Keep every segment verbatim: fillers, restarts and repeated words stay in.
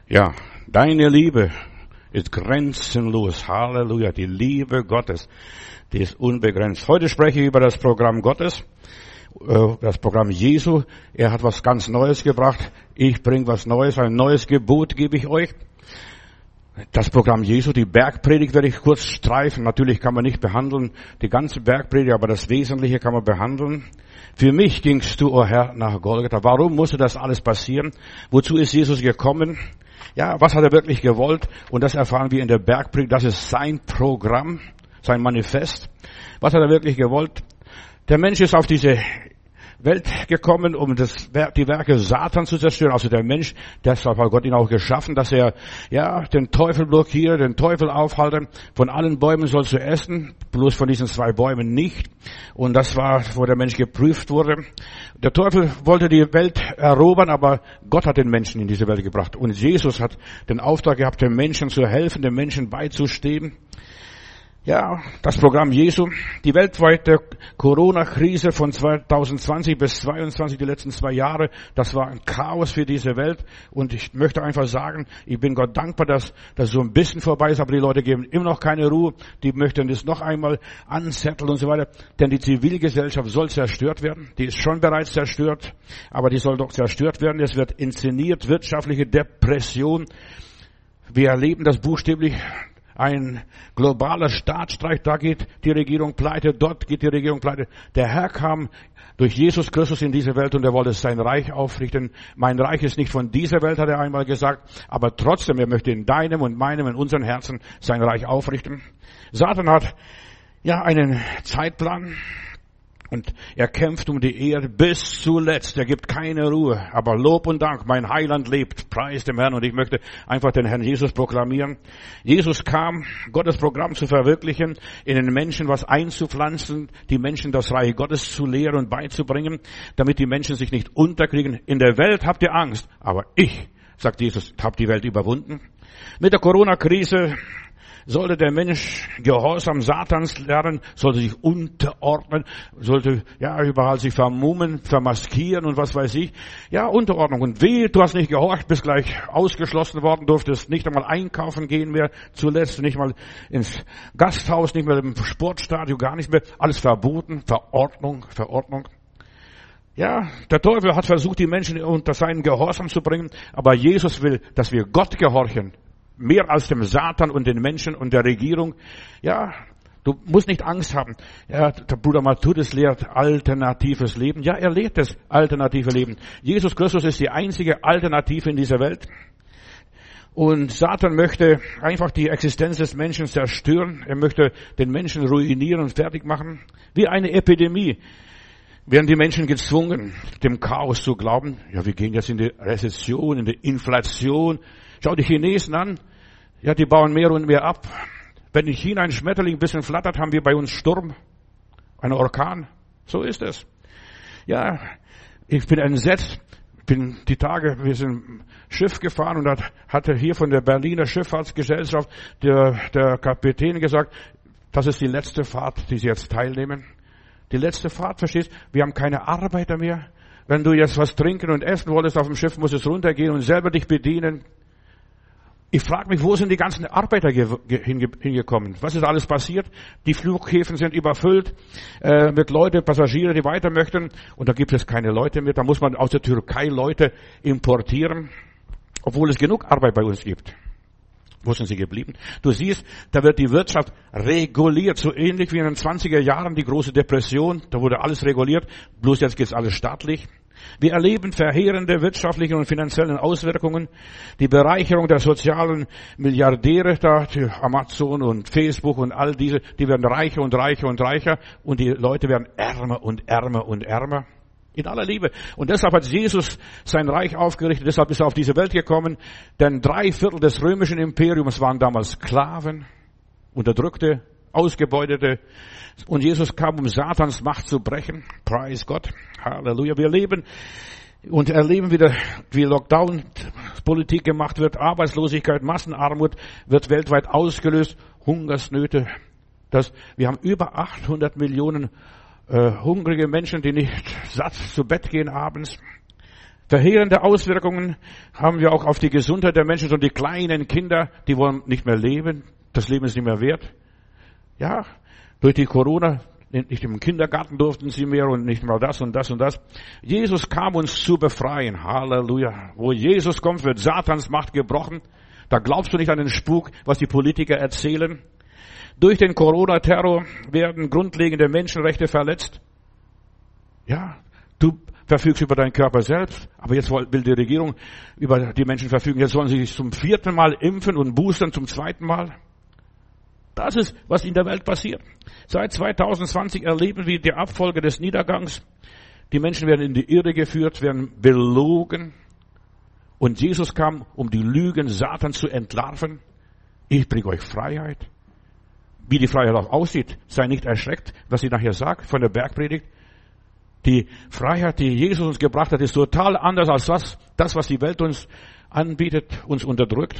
Ja, deine Liebe ist grenzenlos. Halleluja. Die Liebe Gottes, die ist unbegrenzt. Heute spreche ich über das Programm Gottes, äh, das Programm Jesu. Er hat was ganz Neues gebracht. Ich bringe was Neues. Ein neues Gebot gebe ich euch. Das Programm Jesu, die Bergpredigt werde ich kurz streifen. Natürlich kann man nicht behandeln, die ganze Bergpredigt, aber das Wesentliche kann man behandeln. Für mich gingst du, o Herr, nach Golgatha. Warum musste das alles passieren? Wozu ist Jesus gekommen? Ja, was hat er wirklich gewollt? Und das erfahren wir in der Bergpredigt. Das ist sein Programm, sein Manifest. Was hat er wirklich gewollt? Der Mensch ist auf diese Welt gekommen, um das, die Werke Satans zu zerstören. Also der Mensch, deshalb hat Gott ihn auch geschaffen, dass er, ja, den Teufel blockiert, den Teufel aufhalte. Von allen Bäumen sollst du essen, bloß von diesen zwei Bäumen nicht. Und das war, wo der Mensch geprüft wurde. Der Teufel wollte die Welt erobern, aber Gott hat den Menschen in diese Welt gebracht. Und Jesus hat den Auftrag gehabt, den Menschen zu helfen, den Menschen beizustehen. Ja, das Programm Jesu, die weltweite Corona-Krise von zwanzig zwanzig bis zweiundzwanzig, die letzten zwei Jahre, das war ein Chaos für diese Welt. Und ich möchte einfach sagen, ich bin Gott dankbar, dass das so ein bisschen vorbei ist, aber die Leute geben immer noch keine Ruhe. Die möchten das noch einmal anzetteln und so weiter. Denn die Zivilgesellschaft soll zerstört werden. Die ist schon bereits zerstört, aber die soll doch zerstört werden. Es wird inszeniert, wirtschaftliche Depression. Wir erleben das buchstäblich. Ein globaler Staatsstreich, da geht die Regierung pleite, dort geht die Regierung pleite. Der Herr kam durch Jesus Christus in diese Welt und er wollte sein Reich aufrichten. Mein Reich ist nicht von dieser Welt, hat er einmal gesagt, aber trotzdem, er möchte in deinem und meinem, in unseren Herzen sein Reich aufrichten. Satan hat ja einen Zeitplan. Und er kämpft um die Erde bis zuletzt. Er gibt keine Ruhe. Aber Lob und Dank, mein Heiland lebt. Preis dem Herrn. Und ich möchte einfach den Herrn Jesus proklamieren. Jesus kam, Gottes Programm zu verwirklichen, in den Menschen was einzupflanzen, die Menschen das Reich Gottes zu lehren und beizubringen, damit die Menschen sich nicht unterkriegen. In der Welt habt ihr Angst. Aber ich, sagt Jesus, hab die Welt überwunden. Mit der Corona-Krise sollte der Mensch Gehorsam Satans lernen, sollte sich unterordnen, sollte ja überall sich vermummen, vermaskieren und was weiß ich. Ja, Unterordnung. Und wehe, du hast nicht gehorcht, bist gleich ausgeschlossen worden, durftest nicht einmal einkaufen gehen mehr, zuletzt nicht mal ins Gasthaus, nicht mehr im Sportstadion, gar nicht mehr. Alles verboten, Verordnung, Verordnung. Ja, der Teufel hat versucht, die Menschen unter seinen Gehorsam zu bringen, aber Jesus will, dass wir Gott gehorchen. Mehr als dem Satan und den Menschen und der Regierung. Ja, du musst nicht Angst haben. Ja, der Bruder Matthäus lehrt alternatives Leben. Ja, er lehrt das alternative Leben. Jesus Christus ist die einzige Alternative in dieser Welt. Und Satan möchte einfach die Existenz des Menschen zerstören. Er möchte den Menschen ruinieren und fertig machen. Wie eine Epidemie werden die Menschen gezwungen, dem Chaos zu glauben. Ja, wir gehen jetzt in die Rezession, in die Inflation. Schau die Chinesen an. Ja, die bauen mehr und mehr ab. Wenn in China ein Schmetterling ein bisschen flattert, haben wir bei uns Sturm, einen Orkan. So ist es. Ja, ich bin entsetzt. Bin die Tage, wir sind Schiff gefahren und da hatte hier von der Berliner Schifffahrtsgesellschaft der, der Kapitän gesagt, das ist die letzte Fahrt, die sie jetzt teilnehmen. Die letzte Fahrt, verstehst? Wir haben keine Arbeiter mehr. Wenn du jetzt was trinken und essen wolltest auf dem Schiff, musst du runtergehen und selber dich bedienen. Ich frage mich, wo sind die ganzen Arbeiter hingekommen? Was ist alles passiert? Die Flughäfen sind überfüllt äh, mit Leuten, Passagiere, die weiter möchten. Und da gibt es keine Leute mehr. Da muss man aus der Türkei Leute importieren, obwohl es genug Arbeit bei uns gibt. Wo sind sie geblieben? Du siehst, da wird die Wirtschaft reguliert, so ähnlich wie in den zwanziger Jahren die große Depression. Da wurde alles reguliert, bloß jetzt geht's alles staatlich. Wir erleben verheerende wirtschaftliche und finanziellen Auswirkungen. Die Bereicherung der sozialen Milliardäre, da die Amazon und Facebook und all diese, die werden reicher und reicher und reicher und die Leute werden ärmer und ärmer und ärmer. In aller Liebe. Und deshalb hat Jesus sein Reich aufgerichtet, deshalb ist er auf diese Welt gekommen, denn drei Viertel des römischen Imperiums waren damals Sklaven, Unterdrückte, Ausgebeutete. Und Jesus kam, um Satans Macht zu brechen. Preis Gott. Halleluja. Wir leben und erleben wieder, wie Lockdown-Politik gemacht wird. Arbeitslosigkeit, Massenarmut wird weltweit ausgelöst. Hungersnöte. Das, wir haben über achthundert Millionen äh, hungrige Menschen, die nicht satt zu Bett gehen abends. Verheerende Auswirkungen haben wir auch auf die Gesundheit der Menschen. Und die kleinen Kinder, die wollen nicht mehr leben. Das Leben ist nicht mehr wert. Ja, durch die Corona, nicht im Kindergarten durften sie mehr und nicht mal das und das und das. Jesus kam uns zu befreien. Halleluja. Wo Jesus kommt, wird Satans Macht gebrochen. Da glaubst du nicht an den Spuk, was die Politiker erzählen. Durch den Corona-Terror werden grundlegende Menschenrechte verletzt. Ja, du verfügst über deinen Körper selbst, aber jetzt will die Regierung über die Menschen verfügen. Jetzt sollen sie sich zum vierten Mal impfen und boostern zum zweiten Mal. Das ist, was in der Welt passiert. Seit zwanzig zwanzig erleben wir die Abfolge des Niedergangs. Die Menschen werden in die Irre geführt, werden belogen. Und Jesus kam, um die Lügen Satans zu entlarven. Ich bringe euch Freiheit. Wie die Freiheit auch aussieht, sei nicht erschreckt, was ich nachher sage von der Bergpredigt. Die Freiheit, die Jesus uns gebracht hat, ist total anders als das, das, was die Welt uns anbietet, uns unterdrückt.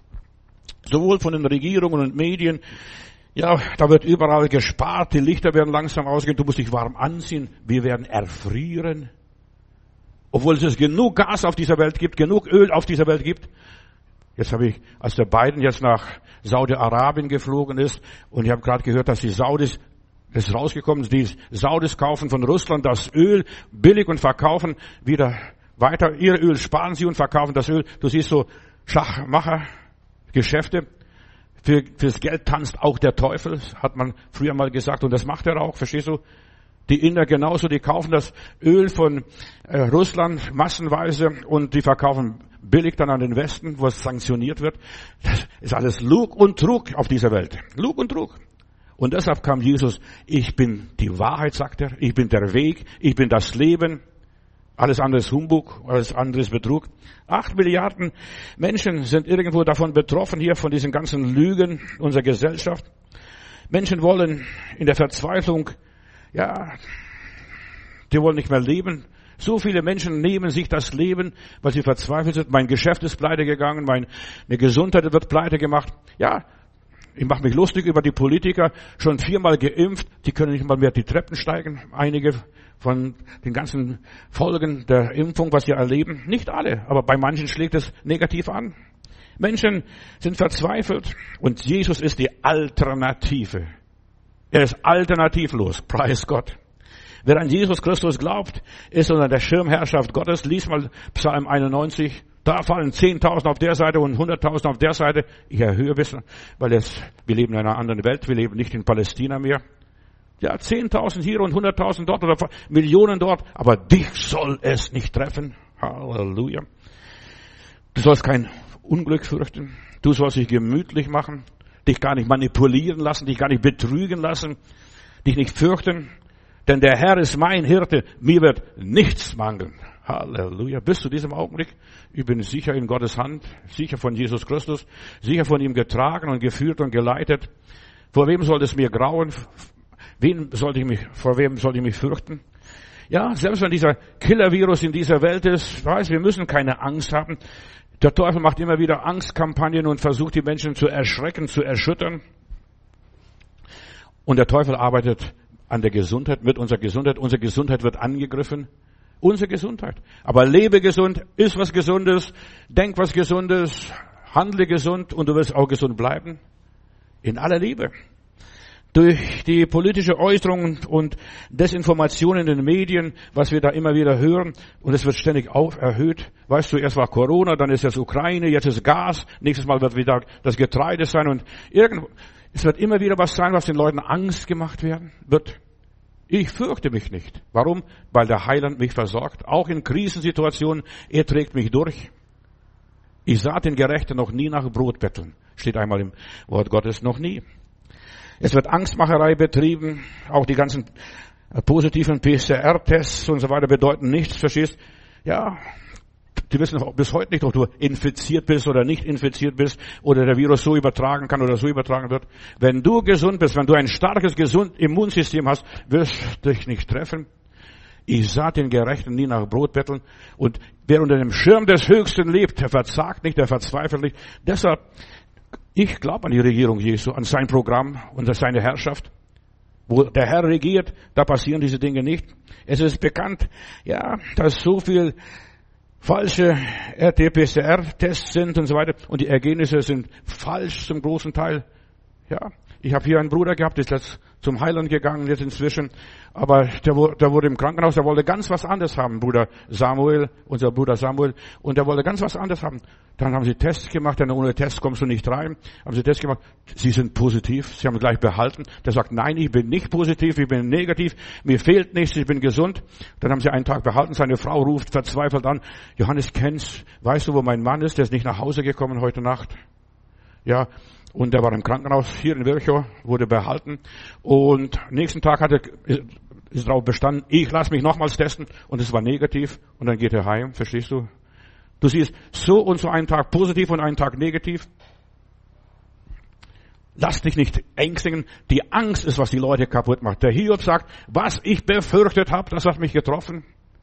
Sowohl von den Regierungen und Medien, ja, da wird überall gespart, die Lichter werden langsam ausgehen, du musst dich warm anziehen, wir werden erfrieren. Obwohl es genug Gas auf dieser Welt gibt, genug Öl auf dieser Welt gibt. Jetzt habe ich, als der Biden jetzt nach Saudi-Arabien geflogen ist, und ich habe gerade gehört, dass die Saudis, das ist rausgekommen, die Saudis kaufen von Russland das Öl billig und verkaufen wieder weiter. Ihr Öl sparen sie und verkaufen das Öl. Du siehst so Schachmacher, Geschäfte. Für, fürs Geld tanzt auch der Teufel, hat man früher mal gesagt, und das macht er auch, verstehst du? Die Inder genauso, die kaufen das Öl von äh, Russland massenweise und die verkaufen billig dann an den Westen, wo es sanktioniert wird. Das ist alles Lug und Trug auf dieser Welt. Lug und Trug. Und deshalb kam Jesus, ich bin die Wahrheit, sagt er, ich bin der Weg, ich bin das Leben. Alles andere ist Humbug, alles andere ist Betrug. Acht Milliarden Menschen sind irgendwo davon betroffen, hier von diesen ganzen Lügen unserer Gesellschaft. Menschen wollen in der Verzweiflung, ja, die wollen nicht mehr leben. So viele Menschen nehmen sich das Leben, weil sie verzweifelt sind. Mein Geschäft ist pleite gegangen, meine Gesundheit wird pleite gemacht. Ja, ich mache mich lustig über die Politiker, schon viermal geimpft, die können nicht mal mehr die Treppen steigen. Einige von den ganzen Folgen der Impfung, was wir erleben. Nicht alle, aber bei manchen schlägt es negativ an. Menschen sind verzweifelt und Jesus ist die Alternative. Er ist alternativlos, preis Gott. Wer an Jesus Christus glaubt, ist unter der Schirmherrschaft Gottes. Lies mal Psalm einundneunzig. Da fallen zehntausend auf der Seite und hunderttausend auf der Seite. Ich erhöhe ein bisschen, weil es, wir leben in einer anderen Welt. Wir leben nicht in Palästina mehr. Ja, zehntausend hier und hunderttausend dort oder Millionen dort. Aber dich soll es nicht treffen. Halleluja. Du sollst kein Unglück fürchten. Du sollst dich gemütlich machen. Dich gar nicht manipulieren lassen. Dich gar nicht betrügen lassen. Dich nicht fürchten. Denn der Herr ist mein Hirte. Mir wird nichts mangeln. Halleluja. Bis zu diesem Augenblick, ich bin sicher in Gottes Hand, sicher von Jesus Christus, sicher von ihm getragen und geführt und geleitet. Vor wem soll es mir grauen? Wen sollte ich mich, vor wem sollte ich mich fürchten? Ja, selbst wenn dieser Killer-Virus in dieser Welt ist, weiß, wir müssen keine Angst haben. Der Teufel macht immer wieder Angstkampagnen und versucht, die Menschen zu erschrecken, zu erschüttern. Und der Teufel arbeitet an der Gesundheit, mit unserer Gesundheit. Unsere Gesundheit wird angegriffen. Unsere Gesundheit. Aber lebe gesund, iss was Gesundes, denk was Gesundes, handle gesund und du wirst auch gesund bleiben. In aller Liebe. Durch die politische Äußerung und Desinformation in den Medien, was wir da immer wieder hören, und es wird ständig auf erhöht. Weißt du, erst war Corona, dann ist jetzt Ukraine, jetzt ist Gas, nächstes Mal wird wieder das Getreide sein und irgendwo, es wird immer wieder was sein, was den Leuten Angst gemacht werden wird. Ich fürchte mich nicht. Warum? Weil der Heiland mich versorgt. Auch in Krisensituationen, er trägt mich durch. Ich sah den Gerechten noch nie nach Brot betteln. Steht einmal im Wort Gottes, noch nie. Es wird Angstmacherei betrieben. Auch die ganzen positiven P C R-Tests und so weiter bedeuten nichts, verstehst? Ja, die wissen bis heute nicht, ob du infiziert bist oder nicht infiziert bist oder der Virus so übertragen kann oder so übertragen wird. Wenn du gesund bist, wenn du ein starkes, gesund Immunsystem hast, wirst du dich nicht treffen. Ich sah den Gerechten nie nach Brot betteln. Und wer unter dem Schirm des Höchsten lebt, der verzagt nicht, der verzweifelt nicht. Deshalb, ich glaube an die Regierung Jesu, an sein Programm und an seine Herrschaft. Wo der Herr regiert, da passieren diese Dinge nicht. Es ist bekannt, ja, dass so viel falsche R T P C R-Tests sind und so weiter. Und die Ergebnisse sind falsch zum großen Teil. Ja, ich habe hier einen Bruder gehabt, der ist jetzt zum Heiland gegangen, jetzt inzwischen. Aber der, der wurde im Krankenhaus, der wollte ganz was anderes haben, Bruder Samuel, unser Bruder Samuel. Und der wollte ganz was anderes haben. Dann haben sie Tests gemacht, denn ohne Test kommst du nicht rein. Haben sie Tests gemacht, sie sind positiv, sie haben ihn gleich behalten. Der sagt, nein, ich bin nicht positiv, ich bin negativ, mir fehlt nichts, ich bin gesund. Dann haben sie einen Tag behalten, seine Frau ruft verzweifelt an, Johannes, kennst, weißt du, wo mein Mann ist? Der ist nicht nach Hause gekommen heute Nacht. Ja, und der war im Krankenhaus hier in Virchow, wurde behalten. Und nächsten Tag hat er, ist darauf bestanden, ich lasse mich nochmals testen. Und es war negativ. Und dann geht er heim, verstehst du? Du siehst, so und so einen Tag positiv und einen Tag negativ. Lass dich nicht ängstigen. Die Angst ist, was die Leute kaputt macht. Der Hiob sagt, was ich befürchtet habe, das hat mich getroffen.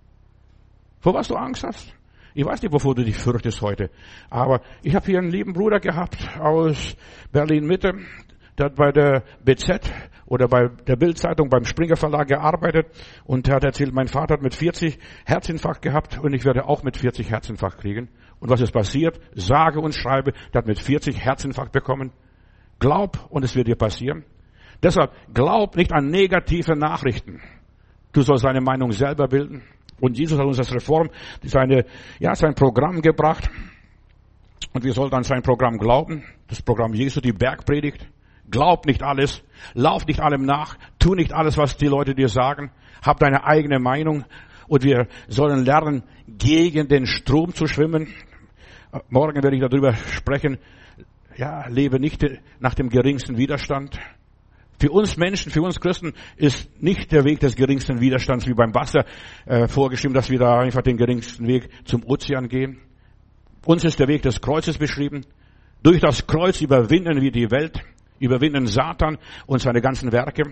Vor was du Angst hast? Ich weiß nicht, wovor du dich fürchtest heute. Aber ich habe hier einen lieben Bruder gehabt aus Berlin-Mitte. Der hat bei der B Z oder bei der Bild-Zeitung beim Springer Verlag gearbeitet. Und der hat erzählt, mein Vater hat mit vierzig Herzinfarkt gehabt und ich werde auch mit vierzig Herzinfarkt kriegen. Und was ist passiert? Sage und schreibe, der hat mit vierzig Herzinfarkt bekommen. Glaub und es wird dir passieren. Deshalb glaub nicht an negative Nachrichten. Du sollst deine Meinung selber bilden. Und Jesus hat uns das Reform, seine, ja, sein Programm gebracht. Und wir sollten an sein Programm glauben. Das Programm Jesu, die Bergpredigt. Glaub nicht alles. Lauf nicht allem nach. Tu nicht alles, was die Leute dir sagen. Hab deine eigene Meinung. Und wir sollen lernen, gegen den Strom zu schwimmen. Morgen werde ich darüber sprechen. Ja, lebe nicht nach dem geringsten Widerstand. Für uns Menschen, für uns Christen ist nicht der Weg des geringsten Widerstands wie beim Wasser äh, vorgeschrieben, dass wir da einfach den geringsten Weg zum Ozean gehen. Uns ist der Weg des Kreuzes beschrieben. Durch das Kreuz überwinden wir die Welt, überwinden Satan und seine ganzen Werke.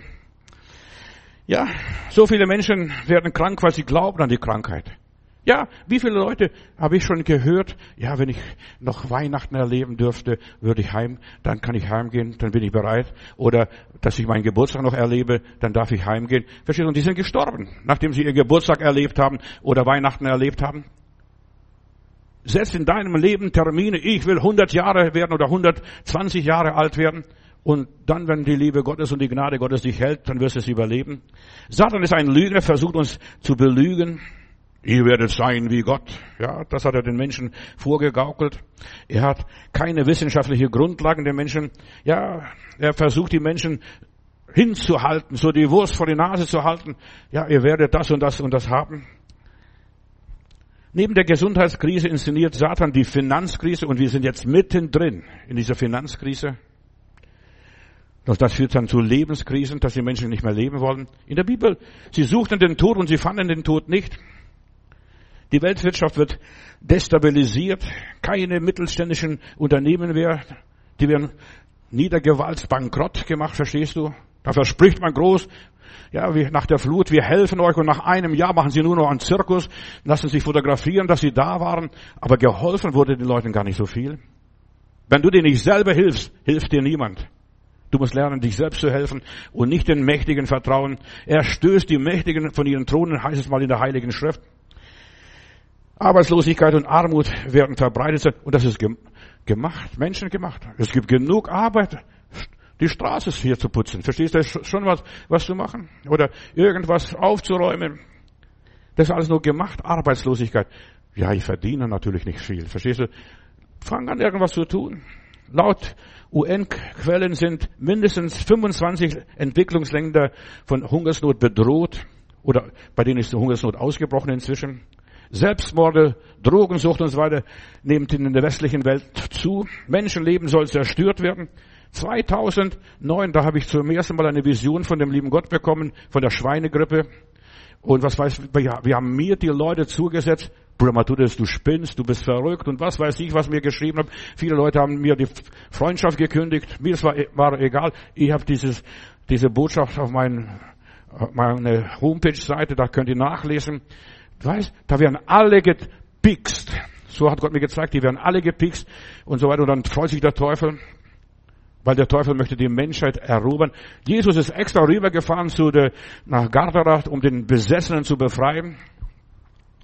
Ja, so viele Menschen werden krank, weil sie glauben an die Krankheit. Ja, wie viele Leute habe ich schon gehört, ja, wenn ich noch Weihnachten erleben dürfte, würde ich heim, dann kann ich heimgehen, dann bin ich bereit. Oder, dass ich meinen Geburtstag noch erlebe, dann darf ich heimgehen. Verstehst du? Und die sind gestorben, nachdem sie ihren Geburtstag erlebt haben oder Weihnachten erlebt haben. Setz in deinem Leben Termine, ich will hundert Jahre werden oder hundertzwanzig Jahre alt werden. Und dann, wenn die Liebe Gottes und die Gnade Gottes dich hält, dann wirst du es überleben. Satan ist ein Lügner, versucht uns zu belügen. Ihr werdet sein wie Gott. Ja, das hat er den Menschen vorgegaukelt. Er hat keine wissenschaftliche Grundlagen den Menschen. Ja, er versucht die Menschen hinzuhalten, so die Wurst vor die Nase zu halten. Ja, ihr werdet das und das und das haben. Neben der Gesundheitskrise inszeniert Satan die Finanzkrise und wir sind jetzt mittendrin in dieser Finanzkrise. Das führt dann zu Lebenskrisen, dass die Menschen nicht mehr leben wollen. In der Bibel, sie suchten den Tod und sie fanden den Tod nicht. Die Weltwirtschaft wird destabilisiert. Keine mittelständischen Unternehmen mehr. Die werden niedergewalzt, bankrott gemacht, verstehst du? Da verspricht man groß, ja, wie nach der Flut, wir helfen euch und nach einem Jahr machen sie nur noch einen Zirkus, lassen sich fotografieren, dass sie da waren. Aber geholfen wurde den Leuten gar nicht so viel. Wenn du dir nicht selber hilfst, hilft dir niemand. Du musst lernen, dich selbst zu helfen und nicht den Mächtigen vertrauen. Er stößt die Mächtigen von ihren Thronen, heißt es mal in der Heiligen Schrift. Arbeitslosigkeit und Armut werden verbreitet und das ist gemacht, Menschen gemacht. Es gibt genug Arbeit, die Straße hier zu putzen. Verstehst du, das ist schon was, was zu machen? Oder irgendwas aufzuräumen. Das ist alles nur gemacht, Arbeitslosigkeit. Ja, ich verdiene natürlich nicht viel. Verstehst du? Fang an, irgendwas zu tun. Laut U N-Quellen sind mindestens fünfundzwanzig Entwicklungsländer von Hungersnot bedroht oder bei denen ist die Hungersnot ausgebrochen inzwischen. Selbstmorde, Drogensucht und so weiter nimmt in der westlichen Welt zu. Menschenleben soll zerstört werden. zweitausendneun, da habe ich zum ersten Mal eine Vision von dem lieben Gott bekommen, von der Schweinegrippe. Und was weiß ich, wir haben mir die Leute zugesetzt, Bruder Matthäus, du spinnst, du bist verrückt und was weiß ich, was mir geschrieben haben. Viele Leute haben mir die Freundschaft gekündigt. Mir war, war egal. Ich habe dieses, diese Botschaft auf mein, meine Homepage-Seite, da könnt ihr nachlesen. Weißt, da werden alle gepikst. So hat Gott mir gezeigt, die werden alle gepikst und so weiter. Und dann freut sich der Teufel, weil der Teufel möchte die Menschheit erobern. Jesus ist extra rübergefahren zu der, nach Gardarach, um den Besessenen zu befreien.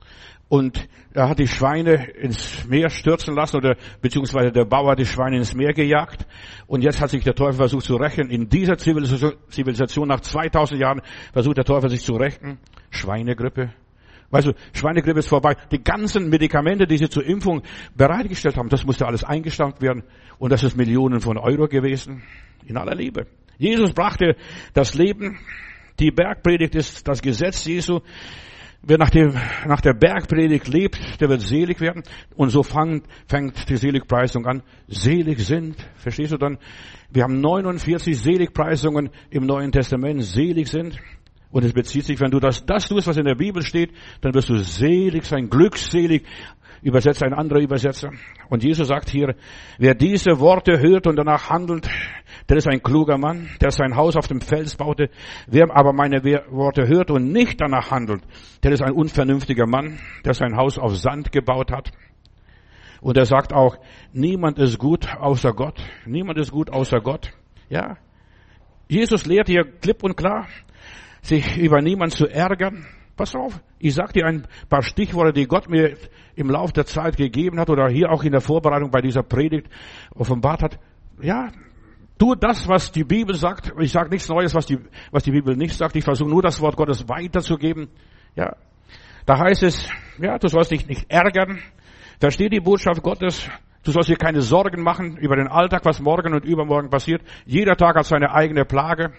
Und er hat die Schweine ins Meer stürzen lassen oder beziehungsweise der Bauer hat die Schweine ins Meer gejagt. Und jetzt hat sich der Teufel versucht zu rächen. In dieser Zivilisation nach zweitausend Jahren versucht der Teufel sich zu rächen. Schweinegrippe. Weißt du, Schweinegrippe ist vorbei. Die ganzen Medikamente, die sie zur Impfung bereitgestellt haben, das musste alles eingestampft werden. Und das ist Millionen von Euro gewesen. In aller Liebe. Jesus brachte das Leben. Die Bergpredigt ist das Gesetz Jesu. Wer nach, dem, nach der Bergpredigt lebt, der wird selig werden. Und so fängt, fängt die Seligpreisung an. Selig sind, verstehst du dann? Wir haben neunundvierzig Seligpreisungen im Neuen Testament. Selig sind. Und es bezieht sich, wenn du das, das tust, was in der Bibel steht, dann wirst du selig sein, glückselig. Übersetzt ein anderer Übersetzer. Und Jesus sagt hier, wer diese Worte hört und danach handelt, der ist ein kluger Mann, der sein Haus auf dem Fels baute. Wer aber meine Worte hört und nicht danach handelt, der ist ein unvernünftiger Mann, der sein Haus auf Sand gebaut hat. Und er sagt auch, niemand ist gut außer Gott. Niemand ist gut außer Gott. Ja. Jesus lehrt hier klipp und klar, sich über niemanden zu ärgern. Pass auf, ich sage dir ein paar Stichworte, die Gott mir im Laufe der Zeit gegeben hat oder hier auch in der Vorbereitung bei dieser Predigt offenbart hat. Ja, tu das, was die Bibel sagt. Ich sage nichts Neues, was die, was die Bibel nicht sagt. Ich versuche nur das Wort Gottes weiterzugeben. Ja, da heißt es, ja, du sollst dich nicht ärgern. Versteh die Botschaft Gottes. Du sollst dir keine Sorgen machen über den Alltag, was morgen und übermorgen passiert. Jeder Tag hat seine eigene Plage.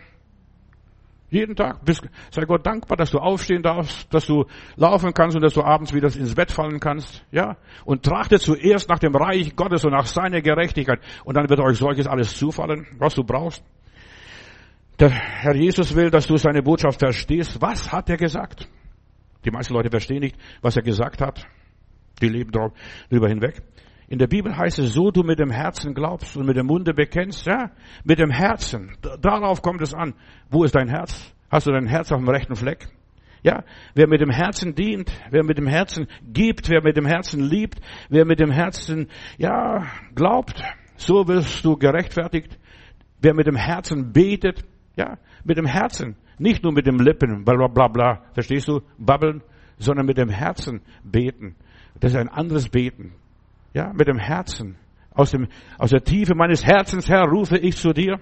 Jeden Tag. Sei Gott dankbar, dass du aufstehen darfst, dass du laufen kannst und dass du abends wieder ins Bett fallen kannst. Ja. Und trachte zuerst nach dem Reich Gottes und nach seiner Gerechtigkeit. Und dann wird euch solches alles zufallen, was du brauchst. Der Herr Jesus will, dass du seine Botschaft verstehst. Was hat er gesagt? Die meisten Leute verstehen nicht, was er gesagt hat. Die leben darüber hinweg. In der Bibel heißt es, so du mit dem Herzen glaubst und mit dem Munde bekennst, ja, mit dem Herzen. Darauf kommt es an. Wo ist dein Herz? Hast du dein Herz auf dem rechten Fleck? Ja, wer mit dem Herzen dient, wer mit dem Herzen gibt, wer mit dem Herzen liebt, wer mit dem Herzen, ja, glaubt, so wirst du gerechtfertigt. Wer mit dem Herzen betet, ja, mit dem Herzen, nicht nur mit dem Lippen, bla, bla, bla, verstehst du, babbeln, sondern mit dem Herzen beten. Das ist ein anderes Beten. Ja, mit dem Herzen. Aus dem, aus der Tiefe meines Herzens, Herr, rufe ich zu dir.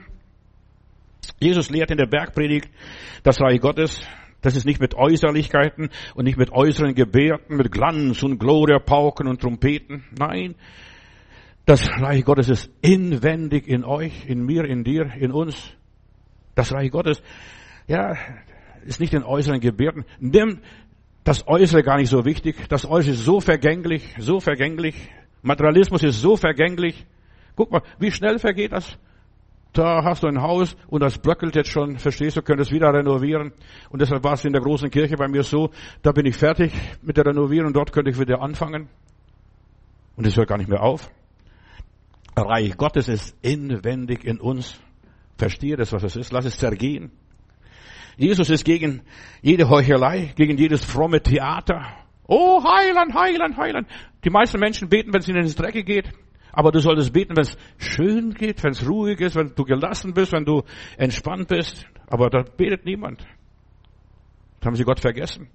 Jesus lehrt in der Bergpredigt, das Reich Gottes, das ist nicht mit Äußerlichkeiten und nicht mit äußeren Gebärden, mit Glanz und Gloria, Pauken und Trompeten. Nein, das Reich Gottes ist inwendig in euch, in mir, in dir, in uns. Das Reich Gottes, ja, ist nicht in äußeren Gebärden. Nimm das Äußere gar nicht so wichtig. Das Äußere ist so vergänglich, so vergänglich. Materialismus ist so vergänglich. Guck mal, wie schnell vergeht das? Da hast du ein Haus und das bröckelt jetzt schon, verstehst du, könntest wieder renovieren. Und deshalb war es in der großen Kirche bei mir so, da bin ich fertig mit der Renovierung und dort könnte ich wieder anfangen. Und es hört gar nicht mehr auf. Reich Gottes ist inwendig in uns. Verstehe das, was es ist. Lass es zergehen. Jesus ist gegen jede Heuchelei, gegen jedes fromme Theater. Oh, Heiland, Heiland, Heiland. Die meisten Menschen beten, wenn es ihnen ins Drecke geht. Aber du solltest beten, wenn es schön geht, wenn es ruhig ist, wenn du gelassen bist, wenn du entspannt bist. Aber da betet niemand. Da haben sie Gott vergessen.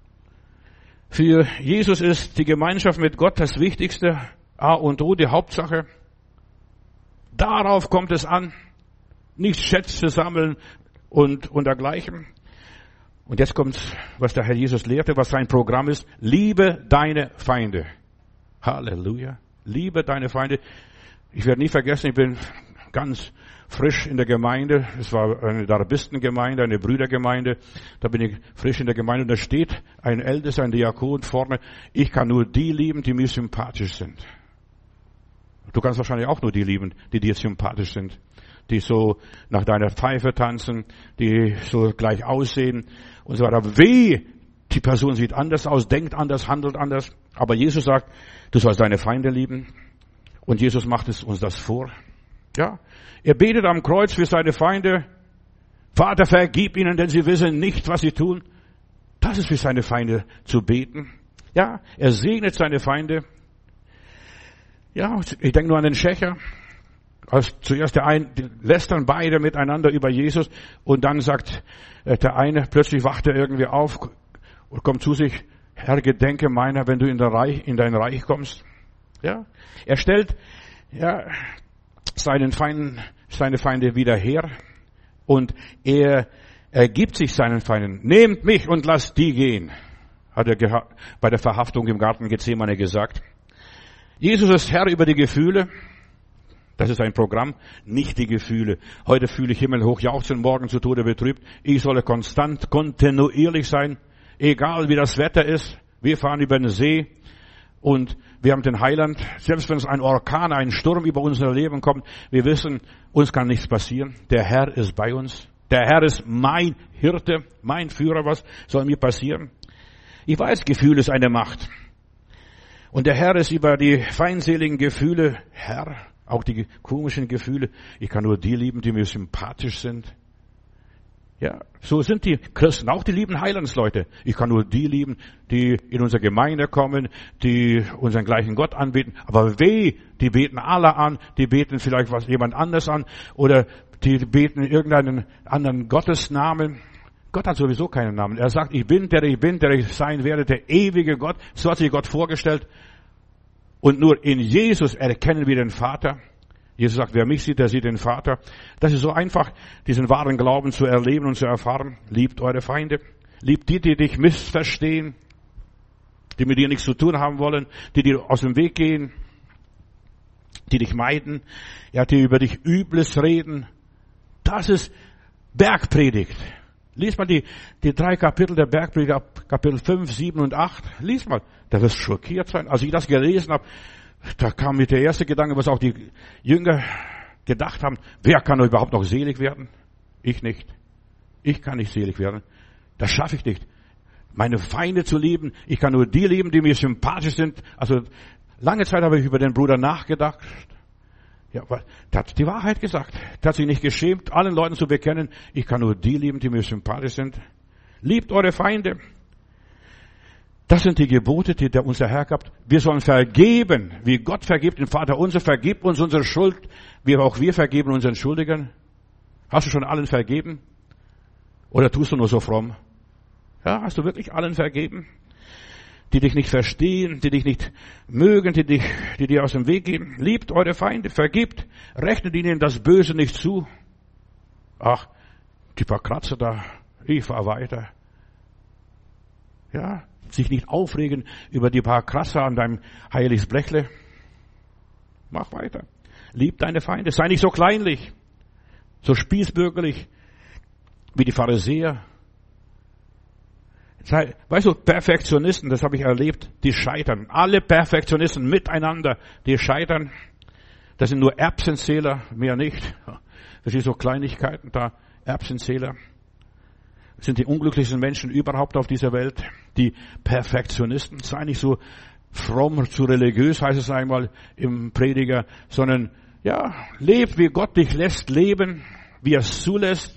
Für Jesus ist die Gemeinschaft mit Gott das Wichtigste. A und O, die Hauptsache. Darauf kommt es an. Nicht Schätze sammeln und, und dergleichen. Und jetzt kommt, was der Herr Jesus lehrte, was sein Programm ist. Liebe deine Feinde. Halleluja. Liebe deine Feinde. Ich werde nie vergessen, ich bin ganz frisch in der Gemeinde. Es war eine Darbistengemeinde, eine Brüdergemeinde. Da bin ich frisch in der Gemeinde und da steht ein Ältester, ein Diakon vorne. Ich kann nur die lieben, die mir sympathisch sind. Du kannst wahrscheinlich auch nur die lieben, die dir sympathisch sind. Die so nach deiner Pfeife tanzen, die so gleich aussehen und so weiter. Weh, die Person sieht anders aus, denkt anders, handelt anders. Aber Jesus sagt, du sollst deine Feinde lieben. Und Jesus macht es uns das vor. Ja, er betet am Kreuz für seine Feinde. Vater, vergib ihnen, denn sie wissen nicht, was sie tun. Das ist für seine Feinde zu beten. Ja, er segnet seine Feinde. Ja, ich denke nur an den Schächer. Als zuerst der eine, die lästern beide miteinander über Jesus und dann sagt der eine, plötzlich wacht er irgendwie auf und kommt zu sich, Herr, gedenke meiner, wenn du in, der Reich, in dein Reich kommst. Ja, er stellt, ja, seinen Feinden, seine Feinde wieder her und er ergibt sich seinen Feinden. Nehmt mich und lasst die gehen, hat er bei der Verhaftung im Garten Gethsemane gesagt. Jesus ist Herr über die Gefühle. Das ist ein Programm, nicht die Gefühle. Heute fühle ich himmelhoch jauchzen, morgen zu Tode betrübt. Ich solle konstant, kontinuierlich sein, egal wie das Wetter ist. Wir fahren über den See und wir haben den Heiland. Selbst wenn es ein Orkan, ein Sturm über unser Leben kommt, wir wissen, uns kann nichts passieren. Der Herr ist bei uns. Der Herr ist mein Hirte, mein Führer. Was soll mir passieren? Ich weiß, Gefühl ist eine Macht. Und der Herr ist über die feindseligen Gefühle Herr. Auch die komischen Gefühle. Ich kann nur die lieben, die mir sympathisch sind. Ja, so sind die Christen. Auch die lieben Heilandsleute. Ich kann nur die lieben, die in unsere Gemeinde kommen, die unseren gleichen Gott anbeten. Aber weh, die beten alle an, die beten vielleicht was jemand anderes an oder die beten irgendeinen anderen Gottesnamen. Gott hat sowieso keinen Namen. Er sagt, ich bin, der ich bin, der ich sein werde, der ewige Gott. So hat sich Gott vorgestellt. Und nur in Jesus erkennen wir den Vater. Jesus sagt, wer mich sieht, der sieht den Vater. Das ist so einfach, diesen wahren Glauben zu erleben und zu erfahren. Liebt eure Feinde. Liebt die, die dich missverstehen, die mit dir nichts zu tun haben wollen, die dir aus dem Weg gehen, die dich meiden, ja, die über dich Übles reden. Das ist Bergpredigt. Lies mal die, die drei Kapitel der Bergpredigt, Kapitel fünf, sieben und acht. Lies mal. Da wirst du schockiert sein. Als ich das gelesen habe, da kam mir der erste Gedanke, was auch die Jünger gedacht haben. Wer kann überhaupt noch selig werden? Ich nicht. Ich kann nicht selig werden. Das schaffe ich nicht. Meine Feinde zu lieben. Ich kann nur die lieben, die mir sympathisch sind. Also, lange Zeit habe ich über den Bruder nachgedacht. Ja, aber der hat die Wahrheit gesagt. Der hat sich nicht geschämt, allen Leuten zu bekennen, ich kann nur die lieben, die mir sympathisch sind. Liebt eure Feinde. Das sind die Gebote, die der unser Herr gab. Wir sollen vergeben, wie Gott vergibt. Den Vater unser vergibt uns unsere Schuld, wie auch wir vergeben unseren Schuldigern. Hast du schon allen vergeben? Oder tust du nur so fromm? Ja, hast du wirklich allen vergeben? Die dich nicht verstehen, die dich nicht mögen, die dich, die dir aus dem Weg gehen. Liebt eure Feinde, vergibt, rechnet ihnen das Böse nicht zu. Ach, die paar Kratzer da, ich fahr weiter. Ja, sich nicht aufregen über die paar Kratzer an deinem heiliges Blechle. Mach weiter. Lieb deine Feinde, sei nicht so kleinlich, so spießbürgerlich wie die Pharisäer. Weißt du, Perfektionisten, das habe ich erlebt, die scheitern. Alle Perfektionisten miteinander, die scheitern. Das sind nur Erbsenzähler, mehr nicht. Das sind so Kleinigkeiten da, Erbsenzähler. Das sind die unglücklichsten Menschen überhaupt auf dieser Welt. Die Perfektionisten. Sei nicht so fromm, zu religiös, heißt es einmal im Prediger, sondern, ja, leb, wie Gott dich lässt leben, wie er es zulässt.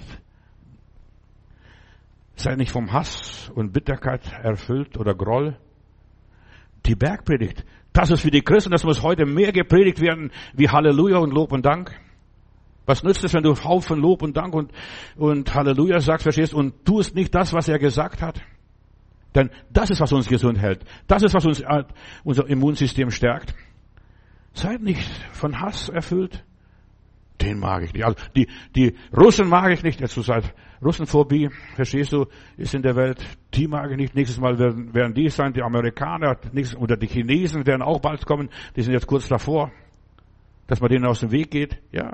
Sei nicht vom Hass und Bitterkeit erfüllt oder Groll. Die Bergpredigt, das ist für die Christen, das muss heute mehr gepredigt werden wie Halleluja und Lob und Dank. Was nützt es, wenn du Haufen Lob und Dank und, und Halleluja sagst, verstehst, und tust nicht das, was er gesagt hat? Denn das ist, was uns gesund hält. Das ist, was uns unser Immunsystem stärkt. Seid nicht von Hass erfüllt. Den mag ich nicht. Also die, die Russen mag ich nicht. Jetzt du sagst, Russenphobie, verstehst du, ist in der Welt. Die mag ich nicht. Nächstes Mal werden, werden die sein, die Amerikaner, nächstes, oder die Chinesen werden auch bald kommen. Die sind jetzt kurz davor, dass man denen aus dem Weg geht. Ja.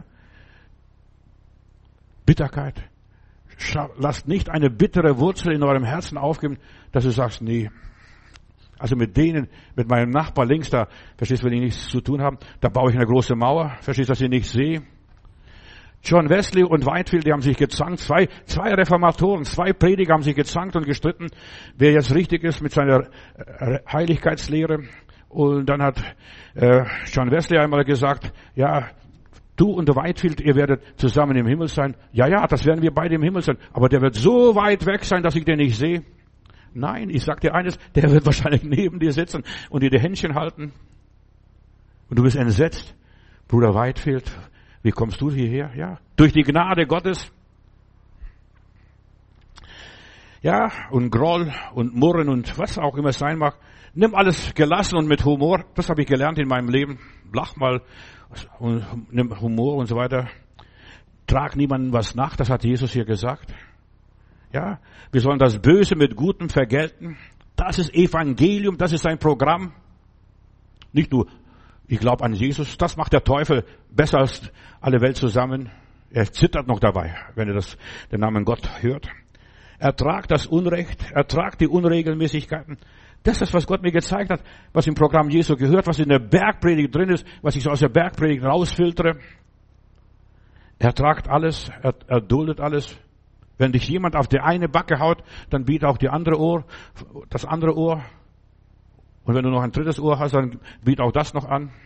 Bitterkeit. Lasst nicht eine bittere Wurzel in eurem Herzen aufgeben, dass du sagst, nee. Also mit denen, mit meinem Nachbar links da, verstehst du, wenn die nichts zu tun haben, da baue ich eine große Mauer, verstehst du, dass ich nicht sehe. John Wesley und Whitefield, die haben sich gezankt. Zwei, zwei Reformatoren, zwei Prediger haben sich gezankt und gestritten, wer jetzt richtig ist mit seiner Heiligkeitslehre. Und dann hat äh, John Wesley einmal gesagt, ja, du und Whitefield, ihr werdet zusammen im Himmel sein. Ja, ja, das werden wir beide im Himmel sein. Aber der wird so weit weg sein, dass ich den nicht sehe. Nein, ich sag dir eines, der wird wahrscheinlich neben dir sitzen und dir die Händchen halten. Und du bist entsetzt. Bruder Whitefield, wie kommst du hierher? Ja, durch die Gnade Gottes. Ja, und Groll und Murren und was auch immer es sein mag. Nimm alles gelassen und mit Humor. Das habe ich gelernt in meinem Leben. Lach mal und nimm Humor und so weiter. Trag niemandem was nach, das hat Jesus hier gesagt. Ja, wir sollen das Böse mit Gutem vergelten. Das ist Evangelium, das ist sein Programm. Nicht nur, ich glaube an Jesus, das macht der Teufel besser als alle Welt zusammen. Er zittert noch dabei, wenn er das, den Namen Gott hört. Ertragt das Unrecht, ertragt die Unregelmäßigkeiten. Das ist, was Gott mir gezeigt hat, was im Programm Jesu gehört, was in der Bergpredigt drin ist, was ich so aus der Bergpredigt rausfiltere. Ertragt alles, er, erduldet alles. Wenn dich jemand auf die eine Backe haut, dann biete auch die andere Ohr, das andere Ohr. Und wenn du noch ein drittes Ohr hast, dann biete auch das noch an.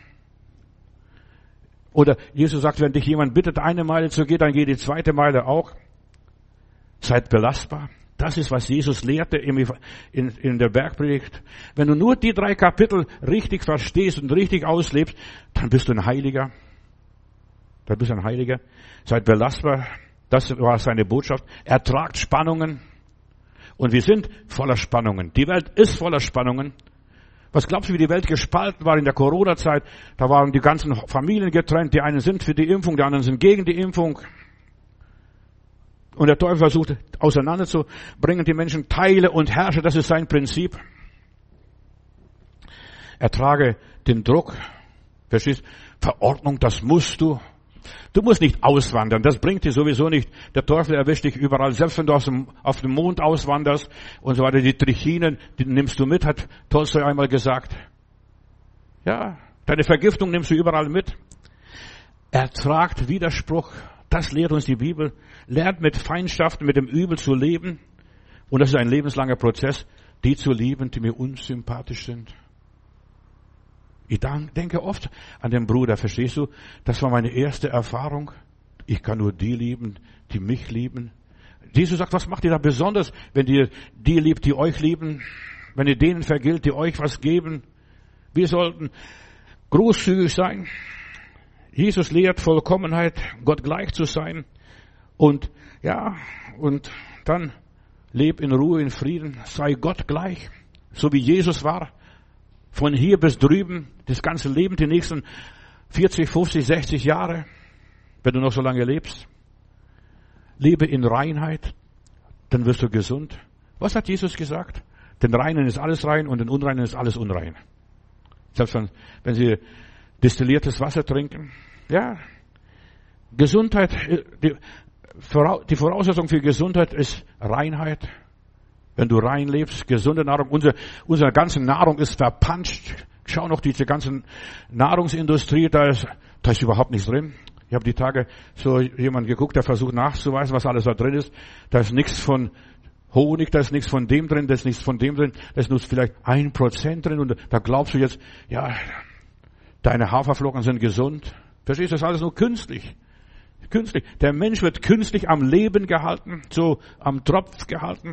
Oder Jesus sagt, wenn dich jemand bittet, eine Meile zu gehen, dann geh die zweite Meile auch. Seid belastbar. Das ist, was Jesus lehrte in, in der Bergpredigt. Wenn du nur die drei Kapitel richtig verstehst und richtig auslebst, dann bist du ein Heiliger. Dann bist du ein Heiliger. Seid belastbar. Das war seine Botschaft. Ertragt Spannungen. Und wir sind voller Spannungen. Die Welt ist voller Spannungen. Was glaubst du, wie die Welt gespalten war in der Corona-Zeit? Da waren die ganzen Familien getrennt. Die einen sind für die Impfung, die anderen sind gegen die Impfung. Und der Teufel versucht, auseinanderzubringen, die Menschen teile und herrsche. Das ist sein Prinzip. Ertrage den Druck. Verstehst? Verordnung, das musst du. Du musst nicht auswandern. Das bringt dir sowieso nicht. Der Teufel erwischt dich überall. Selbst wenn du auf dem, auf dem Mond auswanderst und so weiter. Die Trichinen, die nimmst du mit, hat Tolstoi einmal gesagt. Ja, deine Vergiftung nimmst du überall mit. Ertragt Widerspruch. Das lehrt uns die Bibel. Lernt mit Feindschaften, mit dem Übel zu leben. Und das ist ein lebenslanger Prozess, die zu lieben, die mir unsympathisch sind. Ich denke oft an den Bruder, verstehst du? Das war meine erste Erfahrung. Ich kann nur die lieben, die mich lieben. Jesus sagt, was macht ihr da besonders, wenn ihr die liebt, die euch lieben? Wenn ihr denen vergilt, die euch was geben? Wir sollten großzügig sein. Jesus lehrt Vollkommenheit, Gott gleich zu sein. Und ja, und dann leb in Ruhe, in Frieden, sei Gott gleich, so wie Jesus war. Von hier bis drüben, das ganze Leben, die nächsten vierzig, fünfzig, sechzig Jahre, wenn du noch so lange lebst. Lebe in Reinheit, dann wirst du gesund. Was hat Jesus gesagt? Den Reinen ist alles rein und den Unreinen ist alles unrein. Selbst wenn, wenn sie destilliertes Wasser trinken. Ja, Gesundheit, die, die Voraussetzung für Gesundheit ist Reinheit. Wenn du rein lebst, gesunde Nahrung, unsere, unsere ganze Nahrung ist verpanscht. Schau noch diese ganze Nahrungsindustrie, da ist, da ist überhaupt nichts drin. Ich habe die Tage so jemand geguckt, der versucht nachzuweisen, was alles da drin ist. Da ist nichts von Honig, da ist nichts von dem drin, da ist nichts von dem drin, da ist nur vielleicht ein Prozent drin und da glaubst du jetzt, ja, deine Haferflocken sind gesund. Verstehst du, das ist alles nur künstlich. Künstlich. Der Mensch wird künstlich am Leben gehalten, so am Tropf gehalten.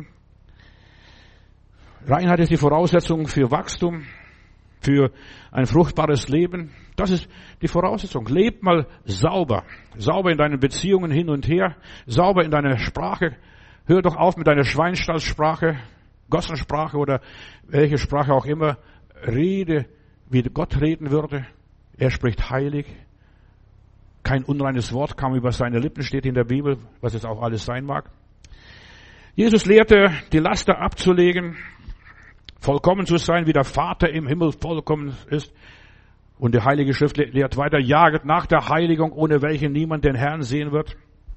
Reinheit ist die Voraussetzung für Wachstum, für ein fruchtbares Leben. Das ist die Voraussetzung. Leb mal sauber. Sauber in deinen Beziehungen hin und her. Sauber in deiner Sprache. Hör doch auf mit deiner Schweinstallsprache, Gossensprache oder welche Sprache auch immer. Rede, wie Gott reden würde. Er spricht heilig. Kein unreines Wort kam über seine Lippen, steht in der Bibel, was es auch alles sein mag. Jesus lehrte, die Laster abzulegen, vollkommen zu sein, wie der Vater im Himmel vollkommen ist. Und die Heilige Schrift lehrt weiter, jaget nach der Heiligung, ohne welche niemand den Herrn sehen wird.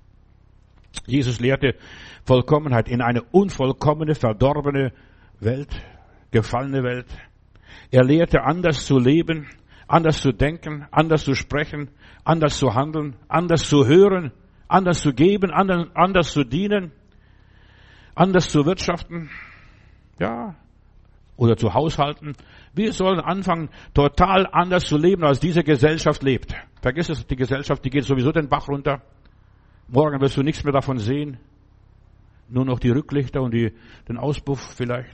Jesus lehrte Vollkommenheit in eine unvollkommene, verdorbene Welt, gefallene Welt. Er lehrte, anders zu leben, anders zu denken, anders zu sprechen, anders zu handeln, anders zu hören, anders zu geben, anders zu dienen, anders zu wirtschaften. Ja, oder zu haushalten. Wir sollen anfangen, total anders zu leben, als diese Gesellschaft lebt. Vergiss es, die Gesellschaft, die geht sowieso den Bach runter. Morgen wirst du nichts mehr davon sehen. Nur noch die Rücklichter und die, den Auspuff vielleicht.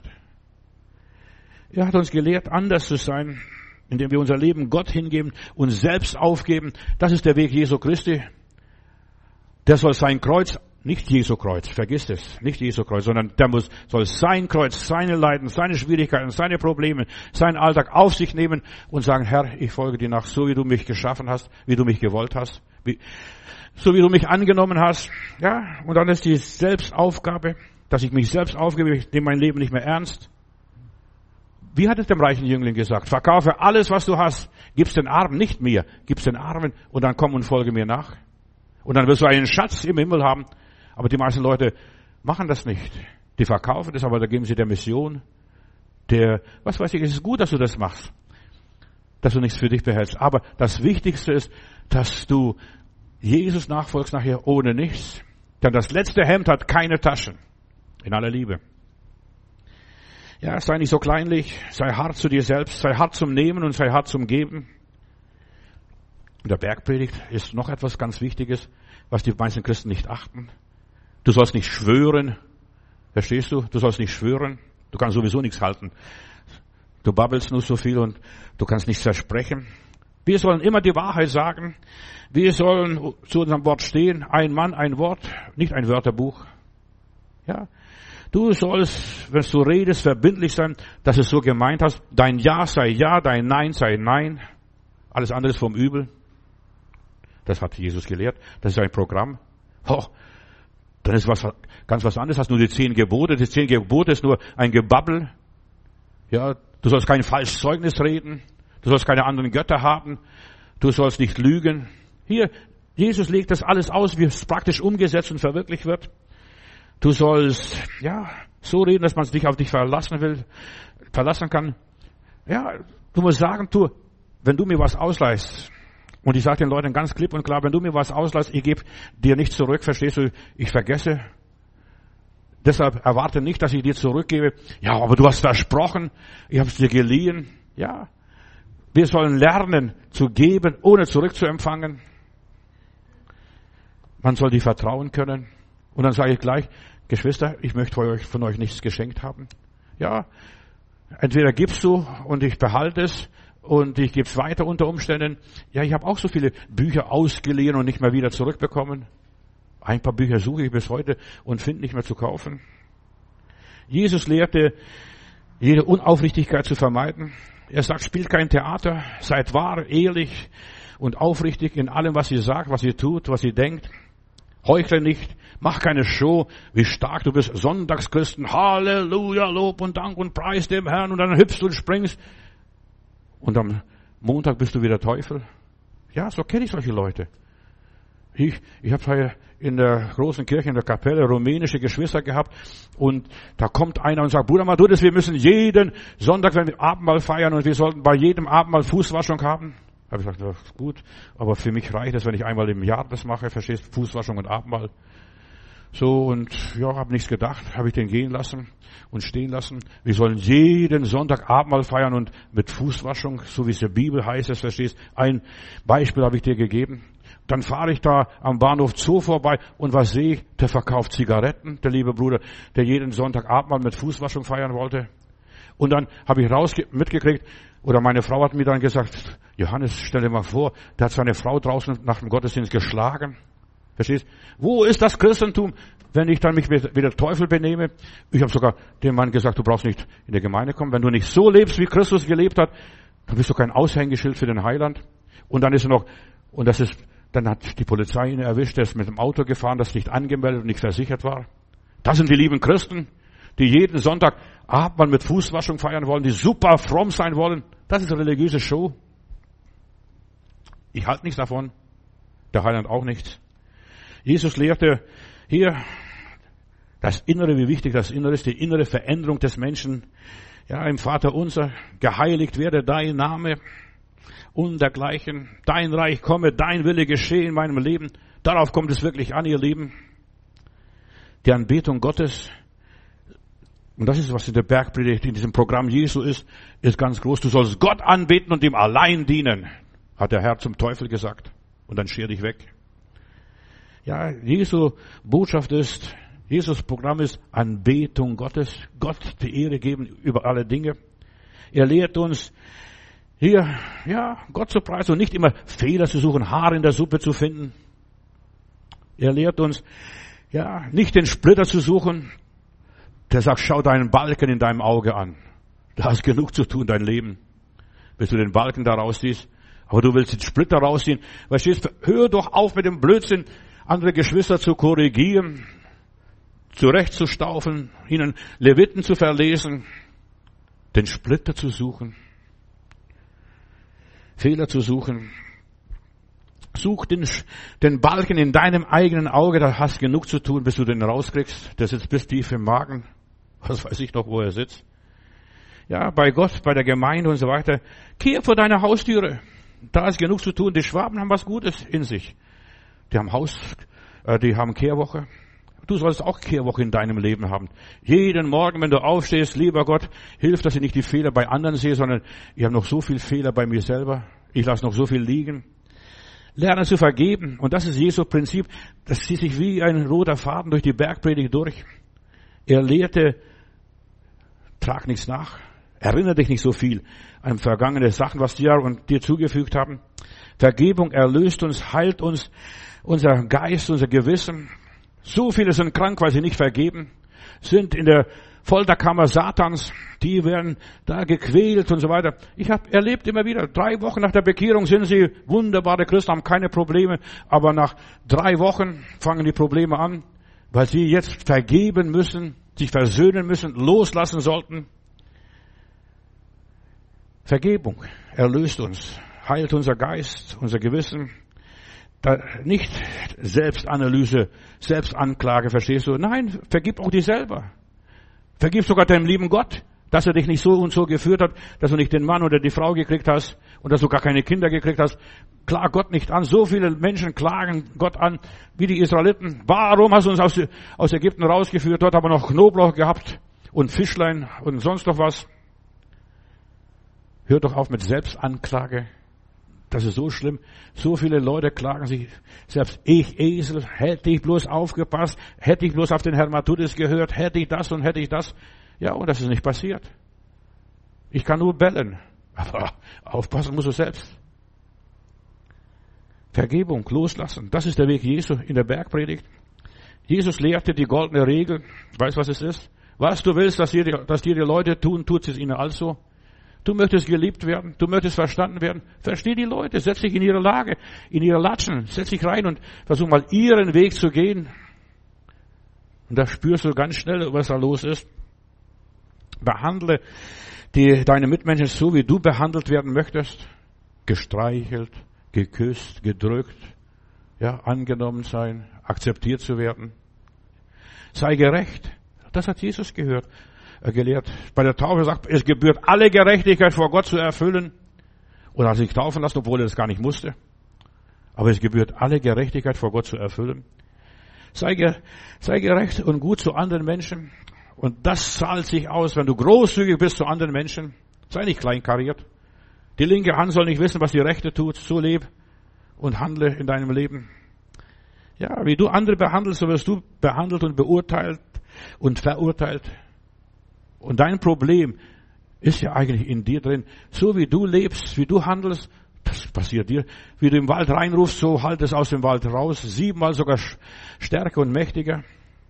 Er hat uns gelehrt, anders zu sein, indem wir unser Leben Gott hingeben, uns selbst aufgeben. Das ist der Weg Jesu Christi. Der soll sein Kreuz Nicht Jesu Kreuz, vergiss es, nicht Jesu Kreuz, sondern der muss, soll sein Kreuz, seine Leiden, seine Schwierigkeiten, seine Probleme, seinen Alltag auf sich nehmen und sagen, Herr, ich folge dir nach, so wie du mich geschaffen hast, wie du mich gewollt hast, wie, so wie du mich angenommen hast. Ja, und dann ist die Selbstaufgabe, dass ich mich selbst aufgebe, ich nehme mein Leben nicht mehr ernst. Wie hat es dem reichen Jüngling gesagt? Verkaufe alles, was du hast, gib's den Armen, nicht mir, gib's den Armen und dann komm und folge mir nach. Und dann wirst du einen Schatz im Himmel haben. Aber die meisten Leute machen das nicht. Die verkaufen das, aber da geben sie der Mission. Der, was weiß ich, es ist gut, dass du das machst. Dass du nichts für dich behältst. Aber das Wichtigste ist, dass du Jesus nachfolgst nachher ohne nichts. Denn das letzte Hemd hat keine Taschen. In aller Liebe. Ja, sei nicht so kleinlich, sei hart zu dir selbst, sei hart zum Nehmen und sei hart zum Geben. In der Bergpredigt ist noch etwas ganz Wichtiges, was die meisten Christen nicht achten. Du sollst nicht schwören. Verstehst du? Du sollst nicht schwören. Du kannst sowieso nichts halten. Du babbelst nur so viel und du kannst nichts versprechen. Wir sollen immer die Wahrheit sagen. Wir sollen zu unserem Wort stehen. Ein Mann, ein Wort, nicht ein Wörterbuch. Ja. Du sollst, wenn du redest, verbindlich sein, dass du es so gemeint hast. Dein Ja sei Ja, dein Nein sei Nein. Alles andere ist vom Übel. Das hat Jesus gelehrt. Das ist ein Programm. Oh, dann ist was ganz was anderes. Hast nur die zehn Gebote. Die zehn Gebote ist nur ein Gebabbel. Ja, du sollst kein falsches Zeugnis reden. Du sollst keine anderen Götter haben. Du sollst nicht lügen. Hier, Jesus legt das alles aus, wie es praktisch umgesetzt und verwirklicht wird. Du sollst, ja, so reden, dass man sich auf dich verlassen will, verlassen kann. Ja, du musst sagen, du, wenn du mir was ausleihst, und ich sage den Leuten ganz klipp und klar, wenn du mir was ausleihst, ich gebe dir nicht zurück, verstehst du, ich vergesse. Deshalb erwarte nicht, dass ich dir zurückgebe. Ja, aber du hast versprochen, ich habe es dir geliehen. Ja, wir sollen lernen zu geben, ohne zurückzuempfangen. Man soll dir vertrauen können. Und dann sage ich gleich, Geschwister, ich möchte von euch nichts geschenkt haben. Ja, entweder gibst du und ich behalte es und ich gebe es weiter unter Umständen. Ja, ich habe auch so viele Bücher ausgeliehen und nicht mehr wieder zurückbekommen. Ein paar Bücher suche ich bis heute und finde nicht mehr zu kaufen. Jesus lehrte, jede Unaufrichtigkeit zu vermeiden. Er sagt, spielt kein Theater, seid wahr, ehrlich und aufrichtig in allem, was ihr sagt, was ihr tut, was ihr denkt. Heuchle nicht, mach keine Show, wie stark du bist. Sonntagschristen, Halleluja, Lob und Dank und Preis dem Herrn. Und dann hüpfst du und springst. Und am Montag bist du wieder Teufel. Ja, so kenne ich solche Leute. Ich, ich habe in der großen Kirche, in der Kapelle, rumänische Geschwister gehabt. Und da kommt einer und sagt, Bruder Matthäus, wir müssen jeden Sonntag, wenn wir Abendmahl feiern, und wir sollten bei jedem Abendmahl Fußwaschung haben. Habe ich gesagt, das ist gut, aber für mich reicht es, wenn ich einmal im Jahr das mache, verstehst, Fußwaschung und Abendmahl. So, und ja, habe nichts gedacht, habe ich den gehen lassen und stehen lassen. Wir sollen jeden Sonntag Abendmahl feiern und mit Fußwaschung, so wie es in der Bibel heißt, das verstehst. Ein Beispiel habe ich dir gegeben. Dann fahre ich da am Bahnhof Zoo vorbei und was sehe ich? Der verkauft Zigaretten, der liebe Bruder, der jeden Sonntag Abendmahl mit Fußwaschung feiern wollte. Und dann habe ich raus mitgekriegt, oder meine Frau hat mir dann gesagt, Johannes, stell dir mal vor, der hat seine Frau draußen nach dem Gottesdienst geschlagen. Verstehst? Wo ist das Christentum, wenn ich dann mich wie der Teufel benehme? Ich habe sogar dem Mann gesagt, du brauchst nicht in die Gemeinde kommen. Wenn du nicht so lebst, wie Christus gelebt hat, dann bist du kein Aushängeschild für den Heiland. Und dann ist er noch, und das ist, dann hat die Polizei ihn erwischt, der ist mit dem Auto gefahren, das nicht angemeldet und nicht versichert war. Das sind die lieben Christen, die jeden Sonntag Abendmahl mit Fußwaschung feiern wollen, die super fromm sein wollen. Das ist eine religiöse Show. Ich halte nichts davon. Der Heiland auch nichts. Jesus lehrte hier das Innere, wie wichtig das Innere ist, die innere Veränderung des Menschen. Ja, im Vater unser, geheiligt werde dein Name und dergleichen. Dein Reich komme, dein Wille geschehe in meinem Leben. Darauf kommt es wirklich an, ihr Lieben. Die Anbetung Gottes, und das ist, was in der Bergpredigt, in diesem Programm Jesu ist, ist ganz groß. Du sollst Gott anbeten und ihm allein dienen, hat der Herr zum Teufel gesagt. Und dann scher dich weg. Ja, Jesu Botschaft ist, Jesus Programm ist Anbetung Gottes. Gott die Ehre geben über alle Dinge. Er lehrt uns, hier, ja, Gott zu preisen und nicht immer Fehler zu suchen, Haare in der Suppe zu finden. Er lehrt uns, Ja, nicht den Splitter zu suchen, der sagt, schau deinen Balken in deinem Auge an. Du hast genug zu tun, dein Leben, bis du den Balken da rausziehst. Aber du willst den Splitter rausziehen. Verstehst du? Hör doch auf mit dem Blödsinn, andere Geschwister zu korrigieren, zurechtzustaufen, ihnen Leviten zu verlesen, den Splitter zu suchen, Fehler zu suchen. Such den, den Balken in deinem eigenen Auge, da hast genug zu tun, bis du den rauskriegst. Der sitzt bis tief im Magen. Was weiß ich noch, wo er sitzt. Ja, bei Gott, bei der Gemeinde und so weiter. Kehr vor deiner Haustüre. Da ist genug zu tun. Die Schwaben haben was Gutes in sich. Die haben Haus, äh, die haben Kehrwoche. Du sollst auch Kehrwoche in deinem Leben haben. Jeden Morgen, wenn du aufstehst, lieber Gott, hilf, dass ich nicht die Fehler bei anderen sehe, sondern ich habe noch so viel Fehler bei mir selber. Ich lasse noch so viel liegen. Lerne zu vergeben. Und das ist Jesu Prinzip. Das zieht sich wie ein roter Faden durch die Bergpredigt durch. Er lehrte, trag nichts nach. Erinnere dich nicht so viel an vergangene Sachen, was dir und dir zugefügt haben. Vergebung erlöst uns, heilt uns, unser Geist, unser Gewissen. So viele sind krank, weil sie nicht vergeben, sind in der Folterkammer Satans, die werden da gequält und so weiter. Ich habe erlebt immer wieder, drei Wochen nach der Bekehrung sind sie wunderbare Christen, haben keine Probleme, aber nach drei Wochen fangen die Probleme an, weil sie jetzt vergeben müssen, sich versöhnen müssen, loslassen sollten. Vergebung erlöst uns, heilt unser Geist, unser Gewissen. Da nicht Selbstanalyse, Selbstanklage, verstehst du? Nein, vergib auch dir selber. Vergib sogar deinem lieben Gott, dass er dich nicht so und so geführt hat, dass du nicht den Mann oder die Frau gekriegt hast und dass du gar keine Kinder gekriegt hast. Klag Gott nicht an. So viele Menschen klagen Gott an, wie die Israeliten. Warum hast du uns aus, aus Ägypten rausgeführt? Dort haben wir noch Knoblauch gehabt und Fischlein und sonst noch was. Hör doch auf mit Selbstanklage. Das ist so schlimm. So viele Leute klagen sich selbst. Ich, Esel, hätte ich bloß aufgepasst, hätte ich bloß auf den Hermaphroditus gehört, hätte ich das und hätte ich das. Ja, und das ist nicht passiert. Ich kann nur bellen. Aber aufpassen musst du selbst. Vergebung, loslassen. Das ist der Weg Jesu in der Bergpredigt. Jesus lehrte die goldene Regel. Weißt du, was es ist? Was du willst, dass dir, die, dass dir die Leute tun, tut es ihnen also. Du möchtest geliebt werden, du möchtest verstanden werden. Versteh die Leute, setz dich in ihre Lage, in ihre Latschen, setz dich rein und versuch mal ihren Weg zu gehen. Und da spürst du ganz schnell, was da los ist. Behandle die, deine Mitmenschen so, wie du behandelt werden möchtest. Gestreichelt, geküsst, gedrückt, ja, angenommen sein, akzeptiert zu werden. Sei gerecht. Das hat Jesus gehört. gelehrt. Bei der Taufe sagt, es gebührt alle Gerechtigkeit vor Gott zu erfüllen. Oder hat sich taufen lassen, obwohl er das gar nicht musste. Aber es gebührt alle Gerechtigkeit vor Gott zu erfüllen. Sei, ge, sei gerecht und gut zu anderen Menschen. Und das zahlt sich aus, wenn du großzügig bist zu anderen Menschen. Sei nicht kleinkariert. Die linke Hand soll nicht wissen, was die rechte tut. So leb und handle in deinem Leben. Ja, wie du andere behandelst, so wirst du behandelt und beurteilt und verurteilt. Und dein Problem ist ja eigentlich in dir drin. So wie du lebst, wie du handelst, das passiert dir. Wie du im Wald reinrufst, so halt es aus dem Wald raus. Siebenmal sogar stärker und mächtiger.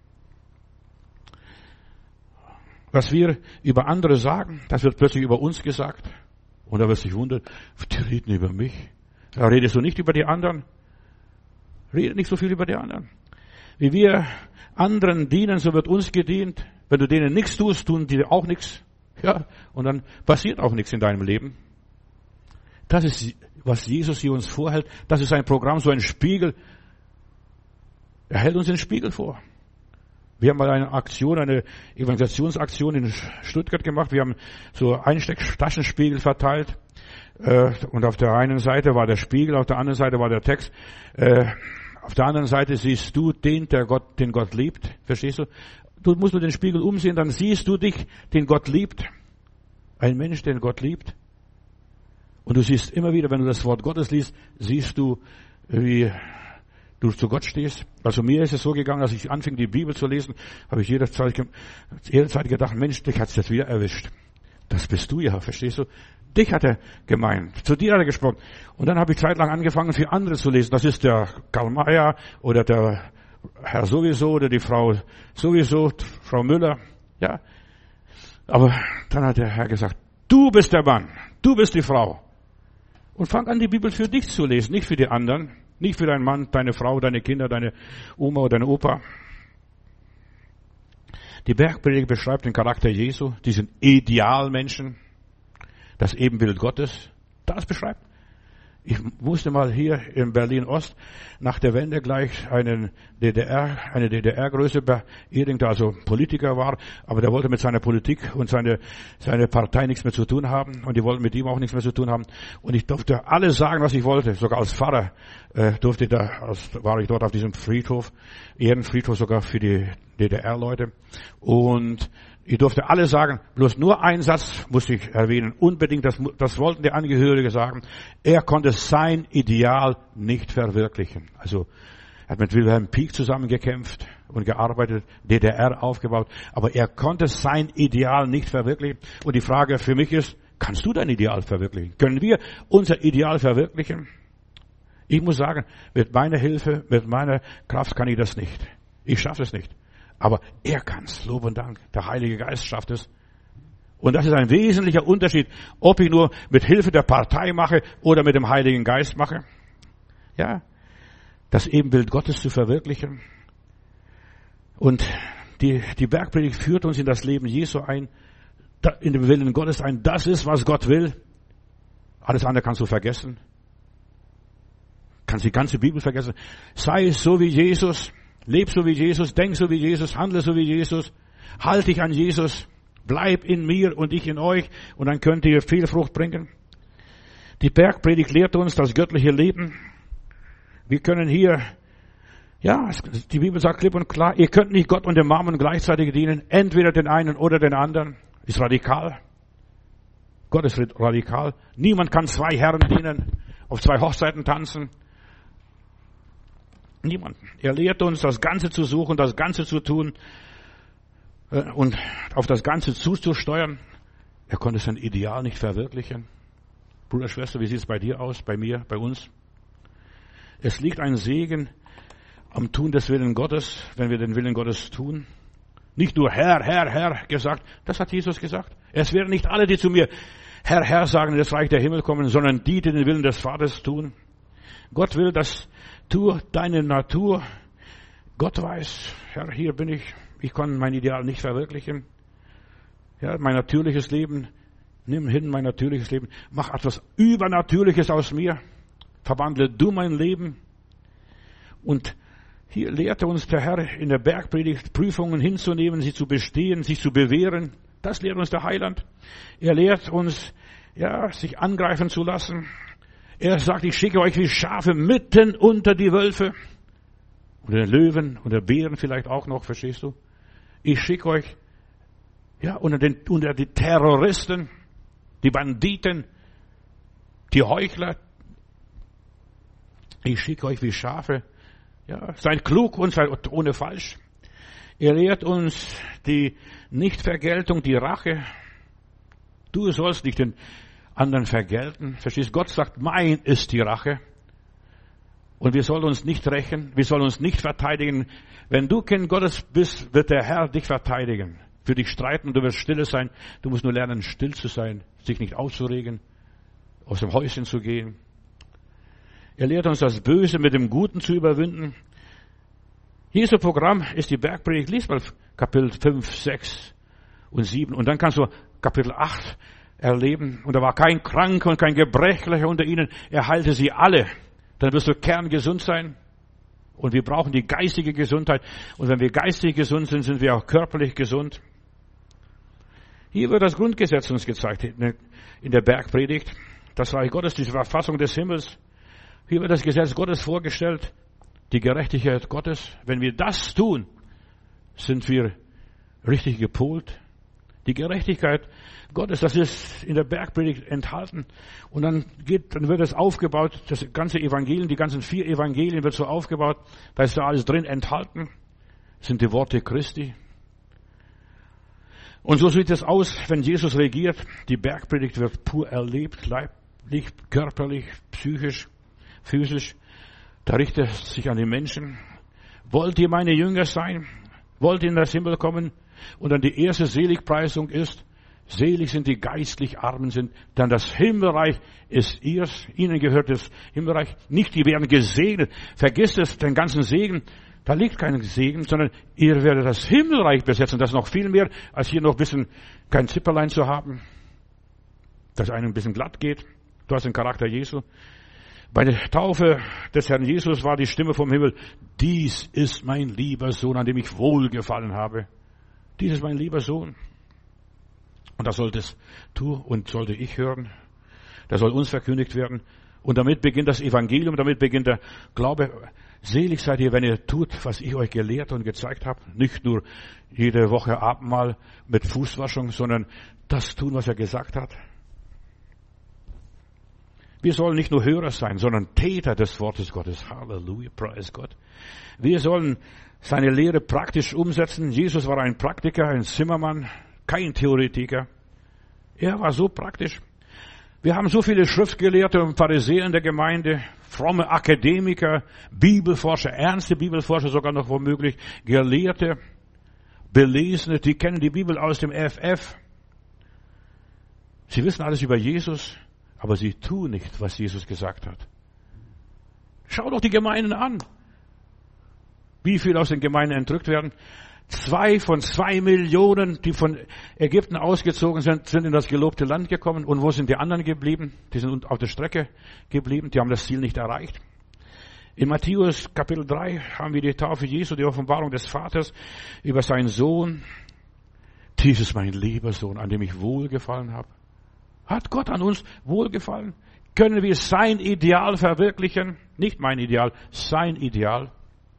Was wir über andere sagen, das wird plötzlich über uns gesagt. Und da wirst du dich wundern, die reden über mich. Da redest du nicht über die anderen. Rede nicht so viel über die anderen. Wie wir anderen dienen, so wird uns gedient. Wenn du denen nichts tust, tun die auch nichts. Ja, und dann passiert auch nichts in deinem Leben. Das ist, was Jesus hier uns vorhält. Das ist ein Programm, so ein Spiegel. Er hält uns den Spiegel vor. Wir haben mal eine Aktion, eine Evangelisationsaktion in Stuttgart gemacht. Wir haben so Einsteck-Taschenspiegel verteilt. Und auf der einen Seite war der Spiegel, auf der anderen Seite war der Text. Auf der anderen Seite siehst du den, der Gott, den Gott liebt. Verstehst du? Du musst nur den Spiegel umsehen, dann siehst du dich, den Gott liebt. Ein Mensch, den Gott liebt. Und du siehst immer wieder, wenn du das Wort Gottes liest, siehst du, wie du zu Gott stehst. Also mir ist es so gegangen, als ich anfing, die Bibel zu lesen, habe ich jederzeit, jederzeit gedacht, Mensch, dich hat's jetzt wieder erwischt. Das bist du ja, verstehst du? Dich hat er gemeint. Zu dir hat er gesprochen. Und dann habe ich zeitlang angefangen, für andere zu lesen. Das ist der Karl Mayer oder der Herr sowieso oder die Frau sowieso, Frau Müller. Ja. Aber dann hat der Herr gesagt, du bist der Mann, du bist die Frau. Und fang an, die Bibel für dich zu lesen, nicht für die anderen, nicht für deinen Mann, deine Frau, deine Kinder, deine Oma oder deine Opa. Die Bergpredigt beschreibt den Charakter Jesu, diesen Idealmenschen, das Ebenbild Gottes. Das beschreibt. Ich musste mal hier in Berlin-Ost nach der Wende gleich einen D D R, eine D D R-Größe beerdigen, der also Politiker war, aber der wollte mit seiner Politik und seine, seine Partei nichts mehr zu tun haben und die wollten mit ihm auch nichts mehr zu tun haben. Und ich durfte alles sagen, was ich wollte. Sogar als Pfarrer äh, durfte ich da, als, war ich dort auf diesem Friedhof, Ehrenfriedhof sogar für die D D R-Leute. Und ich durfte alles sagen, bloß nur einen Satz musste ich erwähnen. Unbedingt, das, das wollten die Angehörigen sagen. Er konnte sein Ideal nicht verwirklichen. Also, er hat mit Wilhelm Pieck zusammengekämpft und gearbeitet, D D R aufgebaut. Aber er konnte sein Ideal nicht verwirklichen. Und die Frage für mich ist, kannst du dein Ideal verwirklichen? Können wir unser Ideal verwirklichen? Ich muss sagen, mit meiner Hilfe, mit meiner Kraft kann ich das nicht. Ich schaffe es nicht. Aber er kann's. Lob und Dank. Der Heilige Geist schafft es. Und das ist ein wesentlicher Unterschied, ob ich nur mit Hilfe der Partei mache oder mit dem Heiligen Geist mache. Ja, das Ebenbild Gottes zu verwirklichen. Und die, die Bergpredigt führt uns in das Leben Jesu ein, in den Willen Gottes ein. Das ist, was Gott will. Alles andere kannst du vergessen. Kannst die ganze Bibel vergessen. Sei so wie Jesus. Leb so wie Jesus, denk so wie Jesus, handle so wie Jesus, halt dich an Jesus, bleib in mir und ich in euch und dann könnt ihr viel Frucht bringen. Die Bergpredigt lehrt uns das göttliche Leben. Wir können hier, ja, die Bibel sagt klipp und klar, ihr könnt nicht Gott und dem Mammon gleichzeitig dienen, entweder den einen oder den anderen. Ist radikal. Gott ist radikal. Niemand kann zwei Herren dienen, auf zwei Hochzeiten tanzen. Niemanden. Er lehrt uns, das Ganze zu suchen, das Ganze zu tun und auf das Ganze zuzusteuern. Er konnte sein Ideal nicht verwirklichen. Bruder, Schwester, wie sieht es bei dir aus, bei mir, bei uns? Es liegt ein Segen am Tun des Willen Gottes, wenn wir den Willen Gottes tun. Nicht nur Herr, Herr, Herr gesagt, das hat Jesus gesagt. Es werden nicht alle, die zu mir Herr, Herr sagen, in das Reich der Himmel kommen, sondern die, die den Willen des Vaters tun. Gott will, dass tu deine Natur. Gott weiß, Herr, hier bin ich. Ich kann mein Ideal nicht verwirklichen. Ja, mein natürliches Leben. Nimm hin mein natürliches Leben. Mach etwas Übernatürliches aus mir. Verwandle du mein Leben. Und hier lehrte uns der Herr in der Bergpredigt, Prüfungen hinzunehmen, sie zu bestehen, sich zu bewähren. Das lehrt uns der Heiland. Er lehrt uns, ja, sich angreifen zu lassen. Er sagt, ich schicke euch wie Schafe mitten unter die Wölfe. Oder Löwen oder Bären vielleicht auch noch, verstehst du? Ich schicke euch, ja, unter, den, unter die Terroristen, die Banditen, die Heuchler. Ich schicke euch wie Schafe. Ja, seid klug und seid ohne falsch. Er lehrt uns die Nichtvergeltung, die Rache. Du sollst nicht den anderen vergelten. Verstehst? Gott sagt, mein ist die Rache. Und wir sollen uns nicht rächen. Wir sollen uns nicht verteidigen. Wenn du Kind Gottes bist, wird der Herr dich verteidigen. Für dich streiten. Du wirst stille sein. Du musst nur lernen, still zu sein. Sich nicht aufzuregen. Aus dem Häuschen zu gehen. Er lehrt uns, das Böse mit dem Guten zu überwinden. Jesu Programm ist die Bergpredigt. Lies mal Kapitel fünf, sechs und sieben. Und dann kannst du Kapitel acht erleben. Und da war kein Kranker und kein Gebrechlicher unter ihnen. Er heilte sie alle. Dann wirst du kerngesund sein. Und wir brauchen die geistige Gesundheit. Und wenn wir geistig gesund sind, sind wir auch körperlich gesund. Hier wird das Grundgesetz uns gezeigt in der Bergpredigt. Das Reich Gottes, die Verfassung des Himmels. Hier wird das Gesetz Gottes vorgestellt. Die Gerechtigkeit Gottes. Wenn wir das tun, sind wir richtig gepolt. Die Gerechtigkeit Gottes, das ist in der Bergpredigt enthalten. Und dann geht, dann wird es aufgebaut, das ganze Evangelium, die ganzen vier Evangelien wird so aufgebaut. Da ist da alles drin enthalten. Das sind die Worte Christi. Und so sieht es aus, wenn Jesus regiert. Die Bergpredigt wird pur erlebt, leiblich, körperlich, psychisch, physisch. Da richtet es sich an die Menschen. Wollt ihr meine Jünger sein? Wollt ihr in das Himmel kommen? Und dann die erste Seligpreisung ist, selig sind die geistlich Armen sind, denn das Himmelreich ist ihrs, ihnen gehört das Himmelreich. Nicht, die werden gesegnet. Vergisst es, den ganzen Segen. Da liegt kein Segen, sondern ihr werdet das Himmelreich besetzen. Das ist noch viel mehr, als hier noch ein bisschen kein Zipperlein zu haben, dass einem ein bisschen glatt geht. Du hast den Charakter Jesu. Bei der Taufe des Herrn Jesus war die Stimme vom Himmel, dies ist mein lieber Sohn, an dem ich wohlgefallen habe. Dies ist mein lieber Sohn. Und das solltest du und sollte ich hören. Das soll uns verkündigt werden. Und damit beginnt das Evangelium, damit beginnt der Glaube. Selig seid ihr, wenn ihr tut, was ich euch gelehrt und gezeigt habe. Nicht nur jede Woche Abendmahl mit Fußwaschung, sondern das tun, was er gesagt hat. Wir sollen nicht nur Hörer sein, sondern Täter des Wortes Gottes. Halleluja, praise Gott. Wir sollen seine Lehre praktisch umsetzen. Jesus war ein Praktiker, ein Zimmermann, kein Theoretiker. Er war so praktisch. Wir haben so viele Schriftgelehrte und Pharisäer in der Gemeinde, fromme Akademiker, Bibelforscher, ernste Bibelforscher sogar noch womöglich, Gelehrte, Belesene, die kennen die Bibel aus dem F F. Sie wissen alles über Jesus, aber sie tun nicht, was Jesus gesagt hat. Schau doch die Gemeinden an. Wie viele aus den Gemeinden entrückt werden. Zwei von zwei Millionen, die von Ägypten ausgezogen sind, sind in das gelobte Land gekommen. Und wo sind die anderen geblieben? Die sind auf der Strecke geblieben. Die haben das Ziel nicht erreicht. In Matthäus Kapitel drei haben wir die Taufe Jesu, die Offenbarung des Vaters über seinen Sohn. Dies ist mein lieber Sohn, an dem ich wohlgefallen habe. Hat Gott an uns wohlgefallen? Können wir sein Ideal verwirklichen? Nicht mein Ideal, sein Ideal.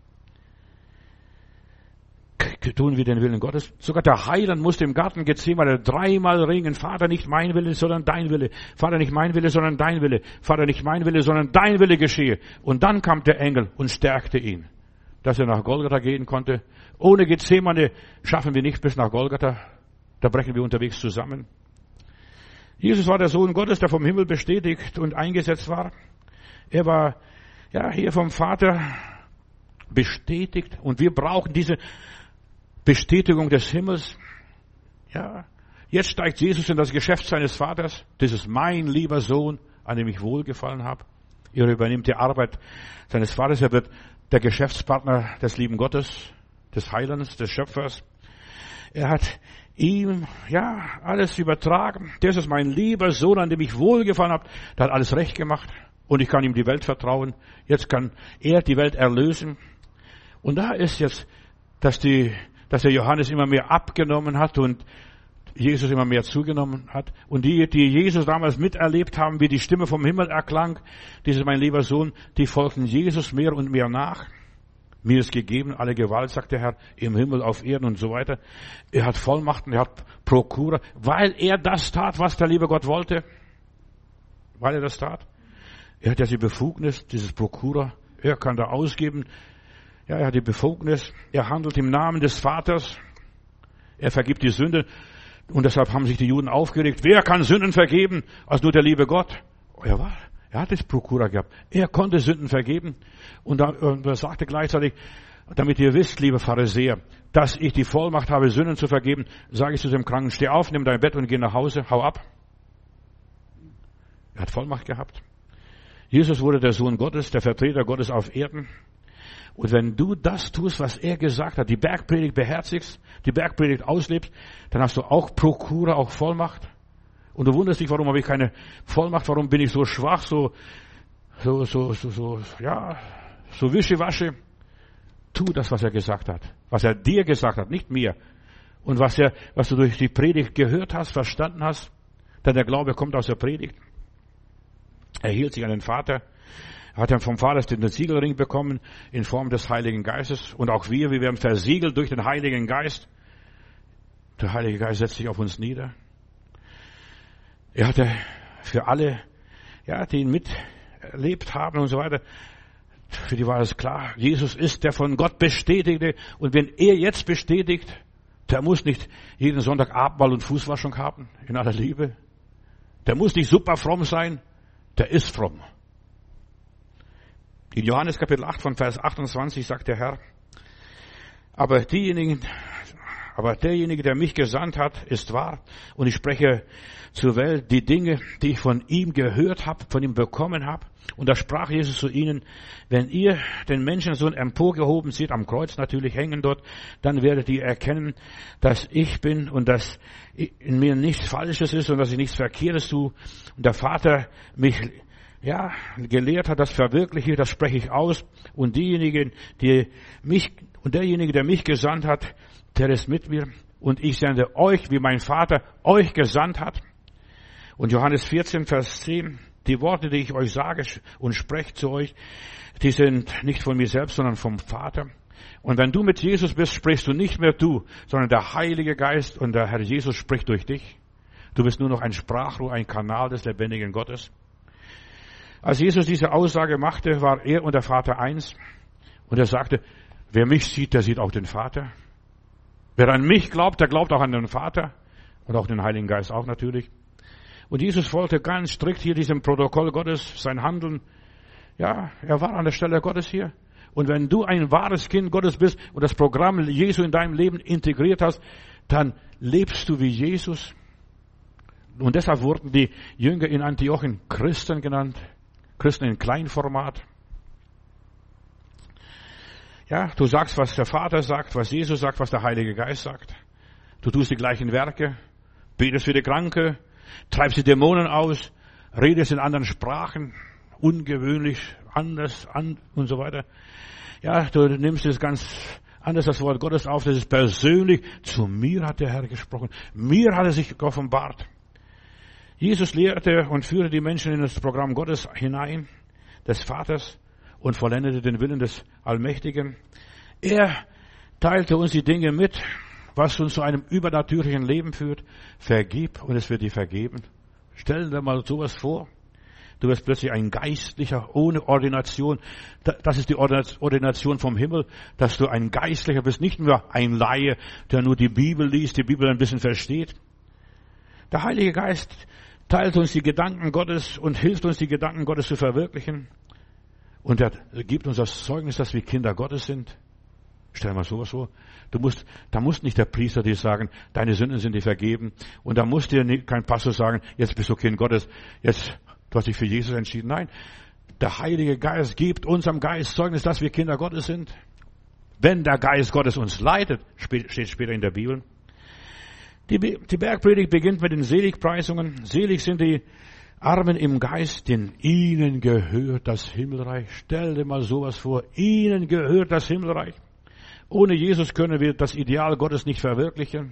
Tun wir den Willen Gottes? Sogar der Heiland musste im Garten Gethsemane dreimal ringen. Vater, nicht mein Wille, sondern dein Wille. Vater, nicht mein Wille, sondern dein Wille. Vater, nicht mein Wille, sondern dein Wille geschehe. Und dann kam der Engel und stärkte ihn, dass er nach Golgatha gehen konnte. Ohne Gethsemane schaffen wir nicht bis nach Golgatha. Da brechen wir unterwegs zusammen. Jesus war der Sohn Gottes, der vom Himmel bestätigt und eingesetzt war. Er war, ja, hier vom Vater bestätigt. Und wir brauchen diese Bestätigung des Himmels. Ja, jetzt steigt Jesus in das Geschäft seines Vaters. Das ist mein lieber Sohn, an dem ich wohlgefallen habe. Er übernimmt die Arbeit seines Vaters. Er wird der Geschäftspartner des lieben Gottes, des Heilands, des Schöpfers. Er hat ihm, ja, alles übertragen. Das ist mein lieber Sohn, an dem ich wohlgefallen habe. Der hat alles recht gemacht. Und ich kann ihm die Welt vertrauen. Jetzt kann er die Welt erlösen. Und da ist jetzt, dass die, dass der Johannes immer mehr abgenommen hat und Jesus immer mehr zugenommen hat. Und die, die Jesus damals miterlebt haben, wie die Stimme vom Himmel erklang, dieses mein lieber Sohn, die folgten Jesus mehr und mehr nach. Mir ist gegeben alle Gewalt, sagt der Herr, im Himmel, auf Erden und so weiter. Er hat Vollmachten, er hat Prokura, weil er das tat, was der liebe Gott wollte. Weil er das tat. Er hat ja die Befugnis, dieses Prokura, er kann da ausgeben. Ja, er hat die Befugnis, er handelt im Namen des Vaters, er vergibt die Sünde. Und deshalb haben sich die Juden aufgeregt. Wer kann Sünden vergeben, als nur der liebe Gott? Er war, er hat das Prokura gehabt. Er konnte Sünden vergeben. Und er sagte gleichzeitig, damit ihr wisst, liebe Pharisäer, dass ich die Vollmacht habe, Sünden zu vergeben, sage ich zu dem Kranken, steh auf, nimm dein Bett und geh nach Hause, hau ab. Er hat Vollmacht gehabt. Jesus wurde der Sohn Gottes, der Vertreter Gottes auf Erden. Und wenn du das tust, was er gesagt hat, die Bergpredigt beherzigst, die Bergpredigt auslebst, dann hast du auch Prokura, auch Vollmacht. Und du wunderst dich, warum habe ich keine Vollmacht, warum bin ich so schwach, so, so, so, so, so ja, so wischiwaschi. Tu das, was er gesagt hat, was er dir gesagt hat, nicht mir. Und was er, was du durch die Predigt gehört hast, verstanden hast, denn der Glaube kommt aus der Predigt. Er hielt sich an den Vater. Er hat dann vom Vater den Siegelring bekommen in Form des Heiligen Geistes. Und auch wir, wir werden versiegelt durch den Heiligen Geist. Der Heilige Geist setzt sich auf uns nieder. Er hatte für alle, ja, die ihn miterlebt haben und so weiter, für die war es klar, Jesus ist der von Gott Bestätigte. Und wenn er jetzt bestätigt, der muss nicht jeden Sonntag Abendmahl und Fußwaschung haben, in aller Liebe. Der muss nicht super fromm sein, der ist fromm. In Johannes Kapitel acht von Vers achtundzwanzig sagt der Herr, Aber diejenigen, aber derjenige, der mich gesandt hat, ist wahr. Und ich spreche zur Welt die Dinge, die ich von ihm gehört habe, von ihm bekommen habe. Und da sprach Jesus zu ihnen, wenn ihr den Menschensohn emporgehoben seht, am Kreuz natürlich hängen dort, dann werdet ihr erkennen, dass ich bin und dass in mir nichts Falsches ist und dass ich nichts Verkehrtes tue. Und der Vater mich ja gelehrt hat, das verwirkliche, das spreche ich aus. Und diejenigen, die mich, und derjenige, der mich gesandt hat, der ist mit mir. Und ich sende euch, wie mein Vater euch gesandt hat. Und Johannes vierzehn, Vers zehn, die Worte, die ich euch sage und spreche zu euch, die sind nicht von mir selbst, sondern vom Vater. Und wenn du mit Jesus bist, sprichst du nicht mehr du, sondern der Heilige Geist und der Herr Jesus spricht durch dich. Du bist nur noch ein Sprachrohr, ein Kanal des lebendigen Gottes. Als Jesus diese Aussage machte, war er und der Vater eins. Und er sagte, wer mich sieht, der sieht auch den Vater. Wer an mich glaubt, der glaubt auch an den Vater und auch den Heiligen Geist auch natürlich. Und Jesus wollte ganz strikt hier diesem Protokoll Gottes, sein Handeln. Ja, er war an der Stelle Gottes hier. Und wenn du ein wahres Kind Gottes bist und das Programm Jesu in deinem Leben integriert hast, dann lebst du wie Jesus. Und deshalb wurden die Jünger in Antiochien Christen genannt. Christen in Kleinformat. Ja, du sagst, was der Vater sagt, was Jesus sagt, was der Heilige Geist sagt. Du tust die gleichen Werke, betest für die Kranke, treibst die Dämonen aus, redest in anderen Sprachen, ungewöhnlich, anders an und so weiter. Ja, du nimmst es ganz anders das Wort Gottes auf, das ist persönlich. Zu mir hat der Herr gesprochen, mir hat er sich offenbart. Jesus lehrte und führte die Menschen in das Programm Gottes hinein, des Vaters, und vollendete den Willen des Allmächtigen. Er teilte uns die Dinge mit, was uns zu einem übernatürlichen Leben führt. Vergib und es wird dir vergeben. Stell dir mal sowas vor. Du wirst plötzlich ein Geistlicher ohne Ordination. Das ist die Ordination vom Himmel, dass du ein Geistlicher bist, nicht nur ein Laie, der nur die Bibel liest, die Bibel ein bisschen versteht. Der Heilige Geist teilt uns die Gedanken Gottes und hilft uns, die Gedanken Gottes zu verwirklichen. Und er gibt uns das Zeugnis, dass wir Kinder Gottes sind. Stell dir mal sowas vor. Du musst, da muss nicht der Priester dir sagen, deine Sünden sind dir vergeben. Und da muss dir kein Pastor sagen, jetzt bist du Kind Gottes, jetzt, du hast dich für Jesus entschieden. Nein, der Heilige Geist gibt unserem Geist Zeugnis, dass wir Kinder Gottes sind. Wenn der Geist Gottes uns leitet, steht später in der Bibel. Die, die Bergpredigt beginnt mit den Seligpreisungen. Selig sind die Armen im Geist, denn ihnen gehört das Himmelreich. Stell dir mal sowas vor. Ihnen gehört das Himmelreich. Ohne Jesus können wir das Ideal Gottes nicht verwirklichen.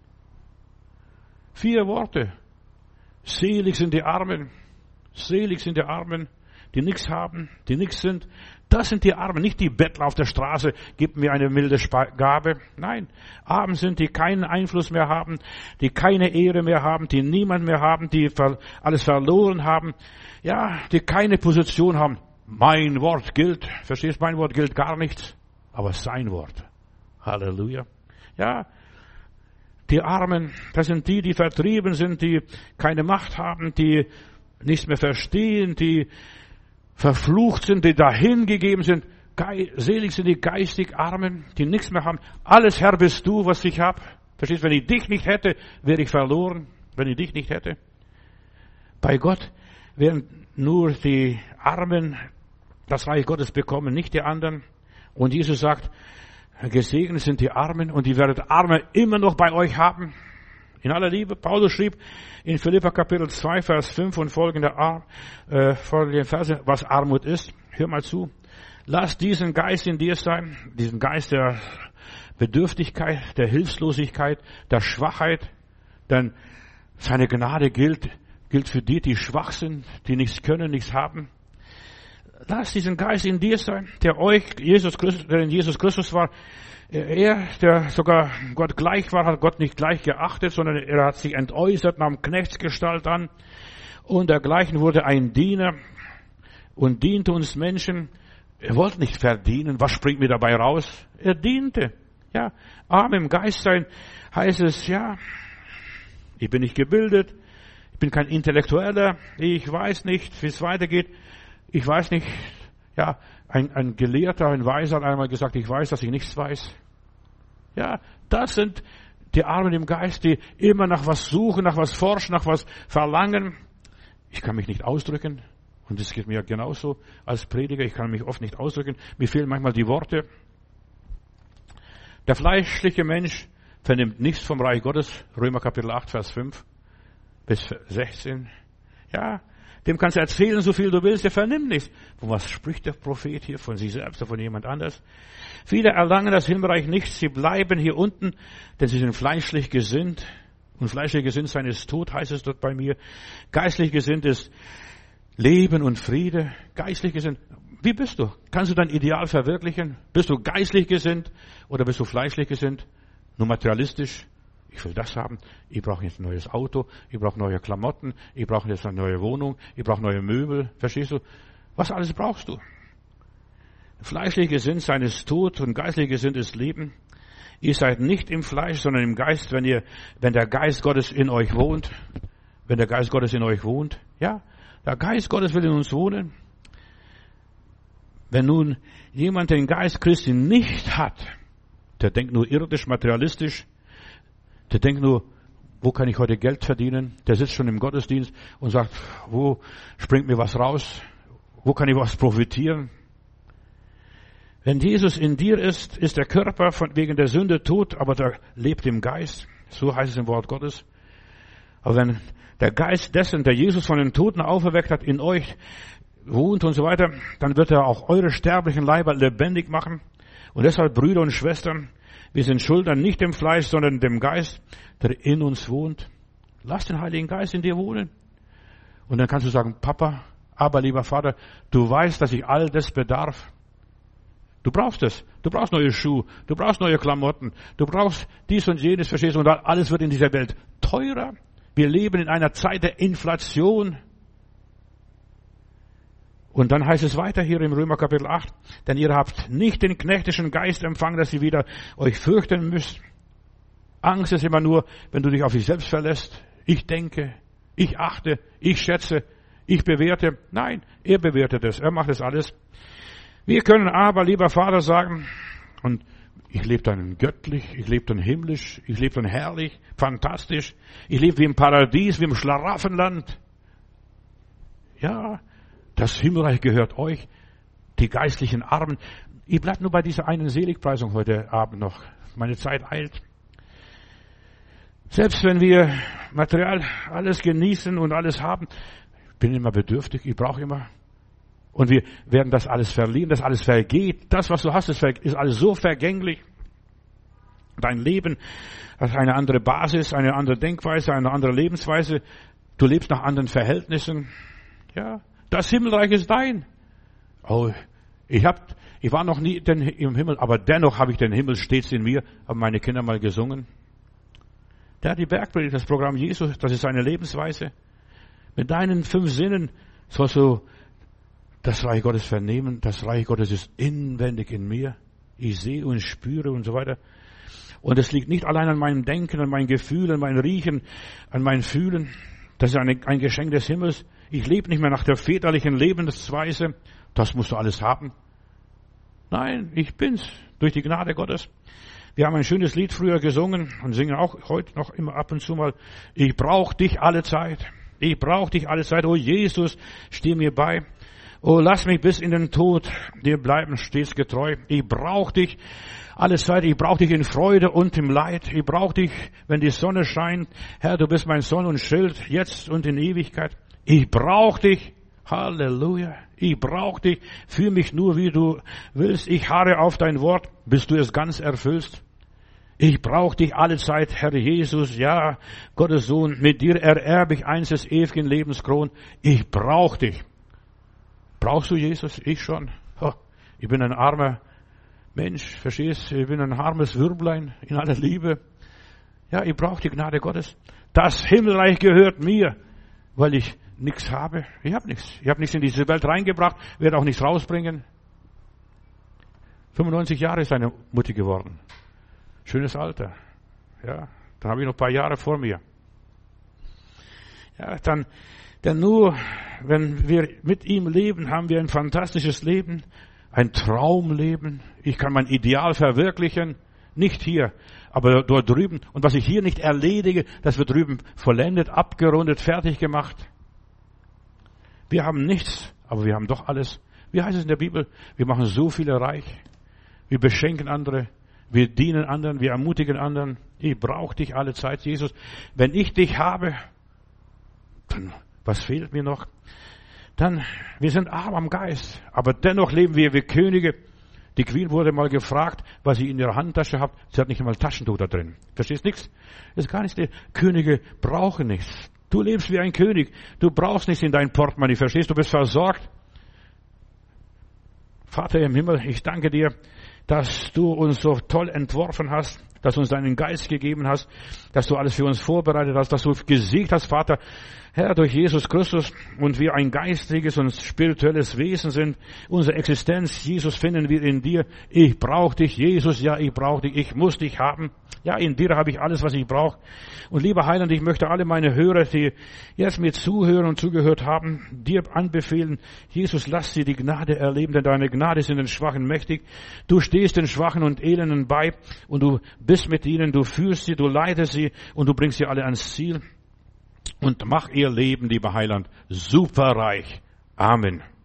Vier Worte. Selig sind die Armen. Selig sind die Armen, die nichts haben, die nichts sind. Das sind die Armen, nicht die Bettler auf der Straße, gib mir eine milde Gabe. Nein, Armen sind, die keinen Einfluss mehr haben, die keine Ehre mehr haben, die niemand mehr haben, die alles verloren haben, ja, die keine Position haben. Mein Wort gilt, verstehst, mein Wort gilt gar nichts, aber sein Wort. Halleluja. Ja, die Armen, das sind die, die vertrieben sind, die keine Macht haben, die nichts mehr verstehen, die verflucht sind, die dahingegeben sind. Selig sind die geistig Armen, die nichts mehr haben. Alles, Herr, bist du, was ich habe. Verstehst, wenn ich dich nicht hätte, wäre ich verloren, wenn ich dich nicht hätte. Bei Gott werden nur die Armen das Reich Gottes bekommen, nicht die anderen. Und Jesus sagt, gesegnet sind die Armen und die werdet Arme immer noch bei euch haben. In aller Liebe, Paulus schrieb in Philipper Kapitel zwei, Vers fünf und folgende, äh, folgende Verse, was Armut ist. Hör mal zu. Lass diesen Geist in dir sein, diesen Geist der Bedürftigkeit, der Hilflosigkeit, der Schwachheit, denn seine Gnade gilt, gilt für die, die schwach sind, die nichts können, nichts haben. Lass diesen Geist in dir sein, der euch, Jesus Christus, der in Jesus Christus war. Er, der sogar Gott gleich war, hat Gott nicht gleich geachtet, sondern er hat sich entäußert, nahm Knechtsgestalt an und dergleichen wurde ein Diener und diente uns Menschen. Er wollte nicht verdienen. Was springt mir dabei raus? Er diente. Ja, arm im Geist sein heißt es, ja, ich bin nicht gebildet, ich bin kein Intellektueller, ich weiß nicht, wie es weitergeht, ich weiß nicht, ja, ein, ein Gelehrter, ein Weiser hat einmal gesagt, ich weiß, dass ich nichts weiß. Ja, das sind die Armen im Geist, die immer nach was suchen, nach was forschen, nach was verlangen. Ich kann mich nicht ausdrücken. Und das geht mir genauso als Prediger. Ich kann mich oft nicht ausdrücken. Mir fehlen manchmal die Worte. Der fleischliche Mensch vernimmt nichts vom Reich Gottes. Römer Kapitel acht, Vers fünf bis sechzehn. Ja, dem kannst du erzählen, so viel du willst. Der vernimmt nichts. Von was spricht der Prophet hier? Von sich selbst oder von jemand anders? Viele erlangen das Himmelreich nicht. Sie bleiben hier unten, denn sie sind fleischlich gesinnt. Und fleischlich gesinnt sein ist Tod, heißt es dort bei mir. Geistlich gesinnt ist Leben und Friede. Geistlich gesinnt. Wie bist du? Kannst du dein Ideal verwirklichen? Bist du geistlich gesinnt oder bist du fleischlich gesinnt? Nur materialistisch? Ich will das haben. Ich brauche jetzt ein neues Auto. Ich brauche neue Klamotten. Ich brauche jetzt eine neue Wohnung. Ich brauche neue Möbel. Verstehst du? Was alles brauchst du? Fleischlich gesinnt sein ist Tod und geistlich gesinnt ist Leben. Ihr seid nicht im Fleisch, sondern im Geist, wenn ihr, wenn der Geist Gottes in euch wohnt. Wenn der Geist Gottes in euch wohnt. Ja, der Geist Gottes will in uns wohnen. Wenn nun jemand den Geist Christi nicht hat, der denkt nur irdisch, materialistisch, der denkt nur, wo kann ich heute Geld verdienen? Der sitzt schon im Gottesdienst und sagt, wo springt mir was raus? Wo kann ich was profitieren? Wenn Jesus in dir ist, ist der Körper von, wegen der Sünde tot, aber der lebt im Geist. So heißt es im Wort Gottes. Aber wenn der Geist dessen, der Jesus von den Toten auferweckt hat, in euch wohnt und so weiter, dann wird er auch eure sterblichen Leiber lebendig machen. Und deshalb, Brüder und Schwestern, wir sind Schulden nicht dem Fleisch, sondern dem Geist, der in uns wohnt. Lass den Heiligen Geist in dir wohnen. Und dann kannst du sagen, Papa, aber lieber Vater, du weißt, dass ich all das bedarf. Du brauchst es. Du brauchst neue Schuhe. Du brauchst neue Klamotten. Du brauchst dies und jenes, verstehst du? Und alles wird in dieser Welt teurer. Wir leben in einer Zeit der Inflation. Und dann heißt es weiter hier im Römer Kapitel acht, denn ihr habt nicht den knechtischen Geist empfangen, dass ihr wieder euch fürchten müsst. Angst ist immer nur, wenn du dich auf dich selbst verlässt. Ich denke, ich achte, ich schätze, ich bewerte. Nein, er bewertet es, er macht es alles. Wir können aber, lieber Vater, sagen, und ich lebe dann göttlich, ich lebe dann himmlisch, ich lebe dann herrlich, fantastisch, ich lebe wie im Paradies, wie im Schlaraffenland. Ja, das Himmelreich gehört euch, die geistlichen Armen. Ich bleibe nur bei dieser einen Seligpreisung heute Abend noch. Meine Zeit eilt. Selbst wenn wir Material alles genießen und alles haben, ich bin immer bedürftig, ich brauche immer. Und wir werden das alles verlieren, das alles vergeht. Das, was du hast, ist alles so vergänglich. Dein Leben hat eine andere Basis, eine andere Denkweise, eine andere Lebensweise. Du lebst nach anderen Verhältnissen. Ja. Das Himmelreich ist dein. Oh, ich hab, ich war noch nie den, im Himmel, aber dennoch habe ich den Himmel stets in mir, haben meine Kinder mal gesungen. Der hat die Bergpredigt, das Programm Jesu, das ist seine Lebensweise. Mit deinen fünf Sinnen sollst du das Reich Gottes vernehmen. Das Reich Gottes ist inwendig in mir. Ich sehe und spüre und so weiter. Und es liegt nicht allein an meinem Denken, an meinen Gefühlen, an meinem Riechen, an meinem Fühlen. Das ist eine, ein Geschenk des Himmels. Ich lebe nicht mehr nach der väterlichen Lebensweise. Das musst du alles haben. Nein, ich bin's. Durch die Gnade Gottes. Wir haben ein schönes Lied früher gesungen und singen auch heute noch immer ab und zu mal. Ich brauche dich alle Zeit. Ich brauche dich alle Zeit. Oh Jesus, steh mir bei. Oh, lass mich bis in den Tod dir bleiben stets getreu. Ich brauche dich alle Zeit. Ich brauche dich in Freude und im Leid. Ich brauche dich, wenn die Sonne scheint. Herr, du bist mein Sonn und Schild, jetzt und in Ewigkeit. Ich brauche dich. Halleluja. Ich brauche dich. Führ mich nur, wie du willst. Ich harre auf dein Wort, bis du es ganz erfüllst. Ich brauche dich alle Zeit, Herr Jesus. Ja, Gottes Sohn, mit dir ererbe ich eins des ewigen Lebenskron. Ich brauche dich. Brauchst du Jesus? Ich schon. Oh, ich bin ein armer Mensch, verstehst? Ich bin ein armes Würmlein in aller Liebe. Ja, ich brauche die Gnade Gottes. Das Himmelreich gehört mir, weil ich nichts habe. Ich habe nichts. Ich habe nichts in diese Welt reingebracht, werde auch nichts rausbringen. fünfundneunzig Jahre ist eine Mutti geworden. Schönes Alter. Ja, dann habe ich noch ein paar Jahre vor mir. Ja, dann, denn nur, wenn wir mit ihm leben, haben wir ein fantastisches Leben, ein Traumleben. Ich kann mein Ideal verwirklichen. nicht hier, aber dort drüben. Und was ich hier nicht erledige, das wird drüben vollendet, abgerundet, fertig gemacht. Wir haben nichts, aber wir haben doch alles. Wie heißt es in der Bibel? Wir machen so viele reich. Wir beschenken andere. Wir dienen anderen. Wir ermutigen anderen. Ich brauche dich alle Zeit, Jesus. Wenn ich dich habe, dann was fehlt mir noch? Dann, wir sind arm am Geist. Aber dennoch leben wir wie Könige. Die Queen wurde mal gefragt, was sie in ihrer Handtasche hat. Sie hat nicht einmal Taschentuch da drin. Verstehst nichts? Das ist gar nichts. Könige brauchen nichts. Du lebst wie ein König. Du brauchst nichts in dein Portemonnaie. Verstehst du? Du bist versorgt. Vater im Himmel, ich danke dir, dass du uns so toll entworfen hast, dass du uns deinen Geist gegeben hast, dass du alles für uns vorbereitet hast, dass du gesiegt hast, Vater, Herr, durch Jesus Christus und wir ein geistiges und spirituelles Wesen sind. Unsere Existenz, Jesus, finden wir in dir. Ich brauche dich, Jesus, ja, ich brauche dich, ich muss dich haben. Ja, in dir habe ich alles, was ich brauche. Und lieber Heiland, ich möchte alle meine Hörer, die jetzt mir zuhören und zugehört haben, dir anbefehlen, Jesus, lass sie die Gnade erleben, denn deine Gnade ist in den Schwachen mächtig. Du stehst den Schwachen und Elenden bei und du bist mit ihnen, du führst sie, du leitest sie und du bringst sie alle ans Ziel. Und mach ihr Leben, lieber Heiland, superreich. Amen.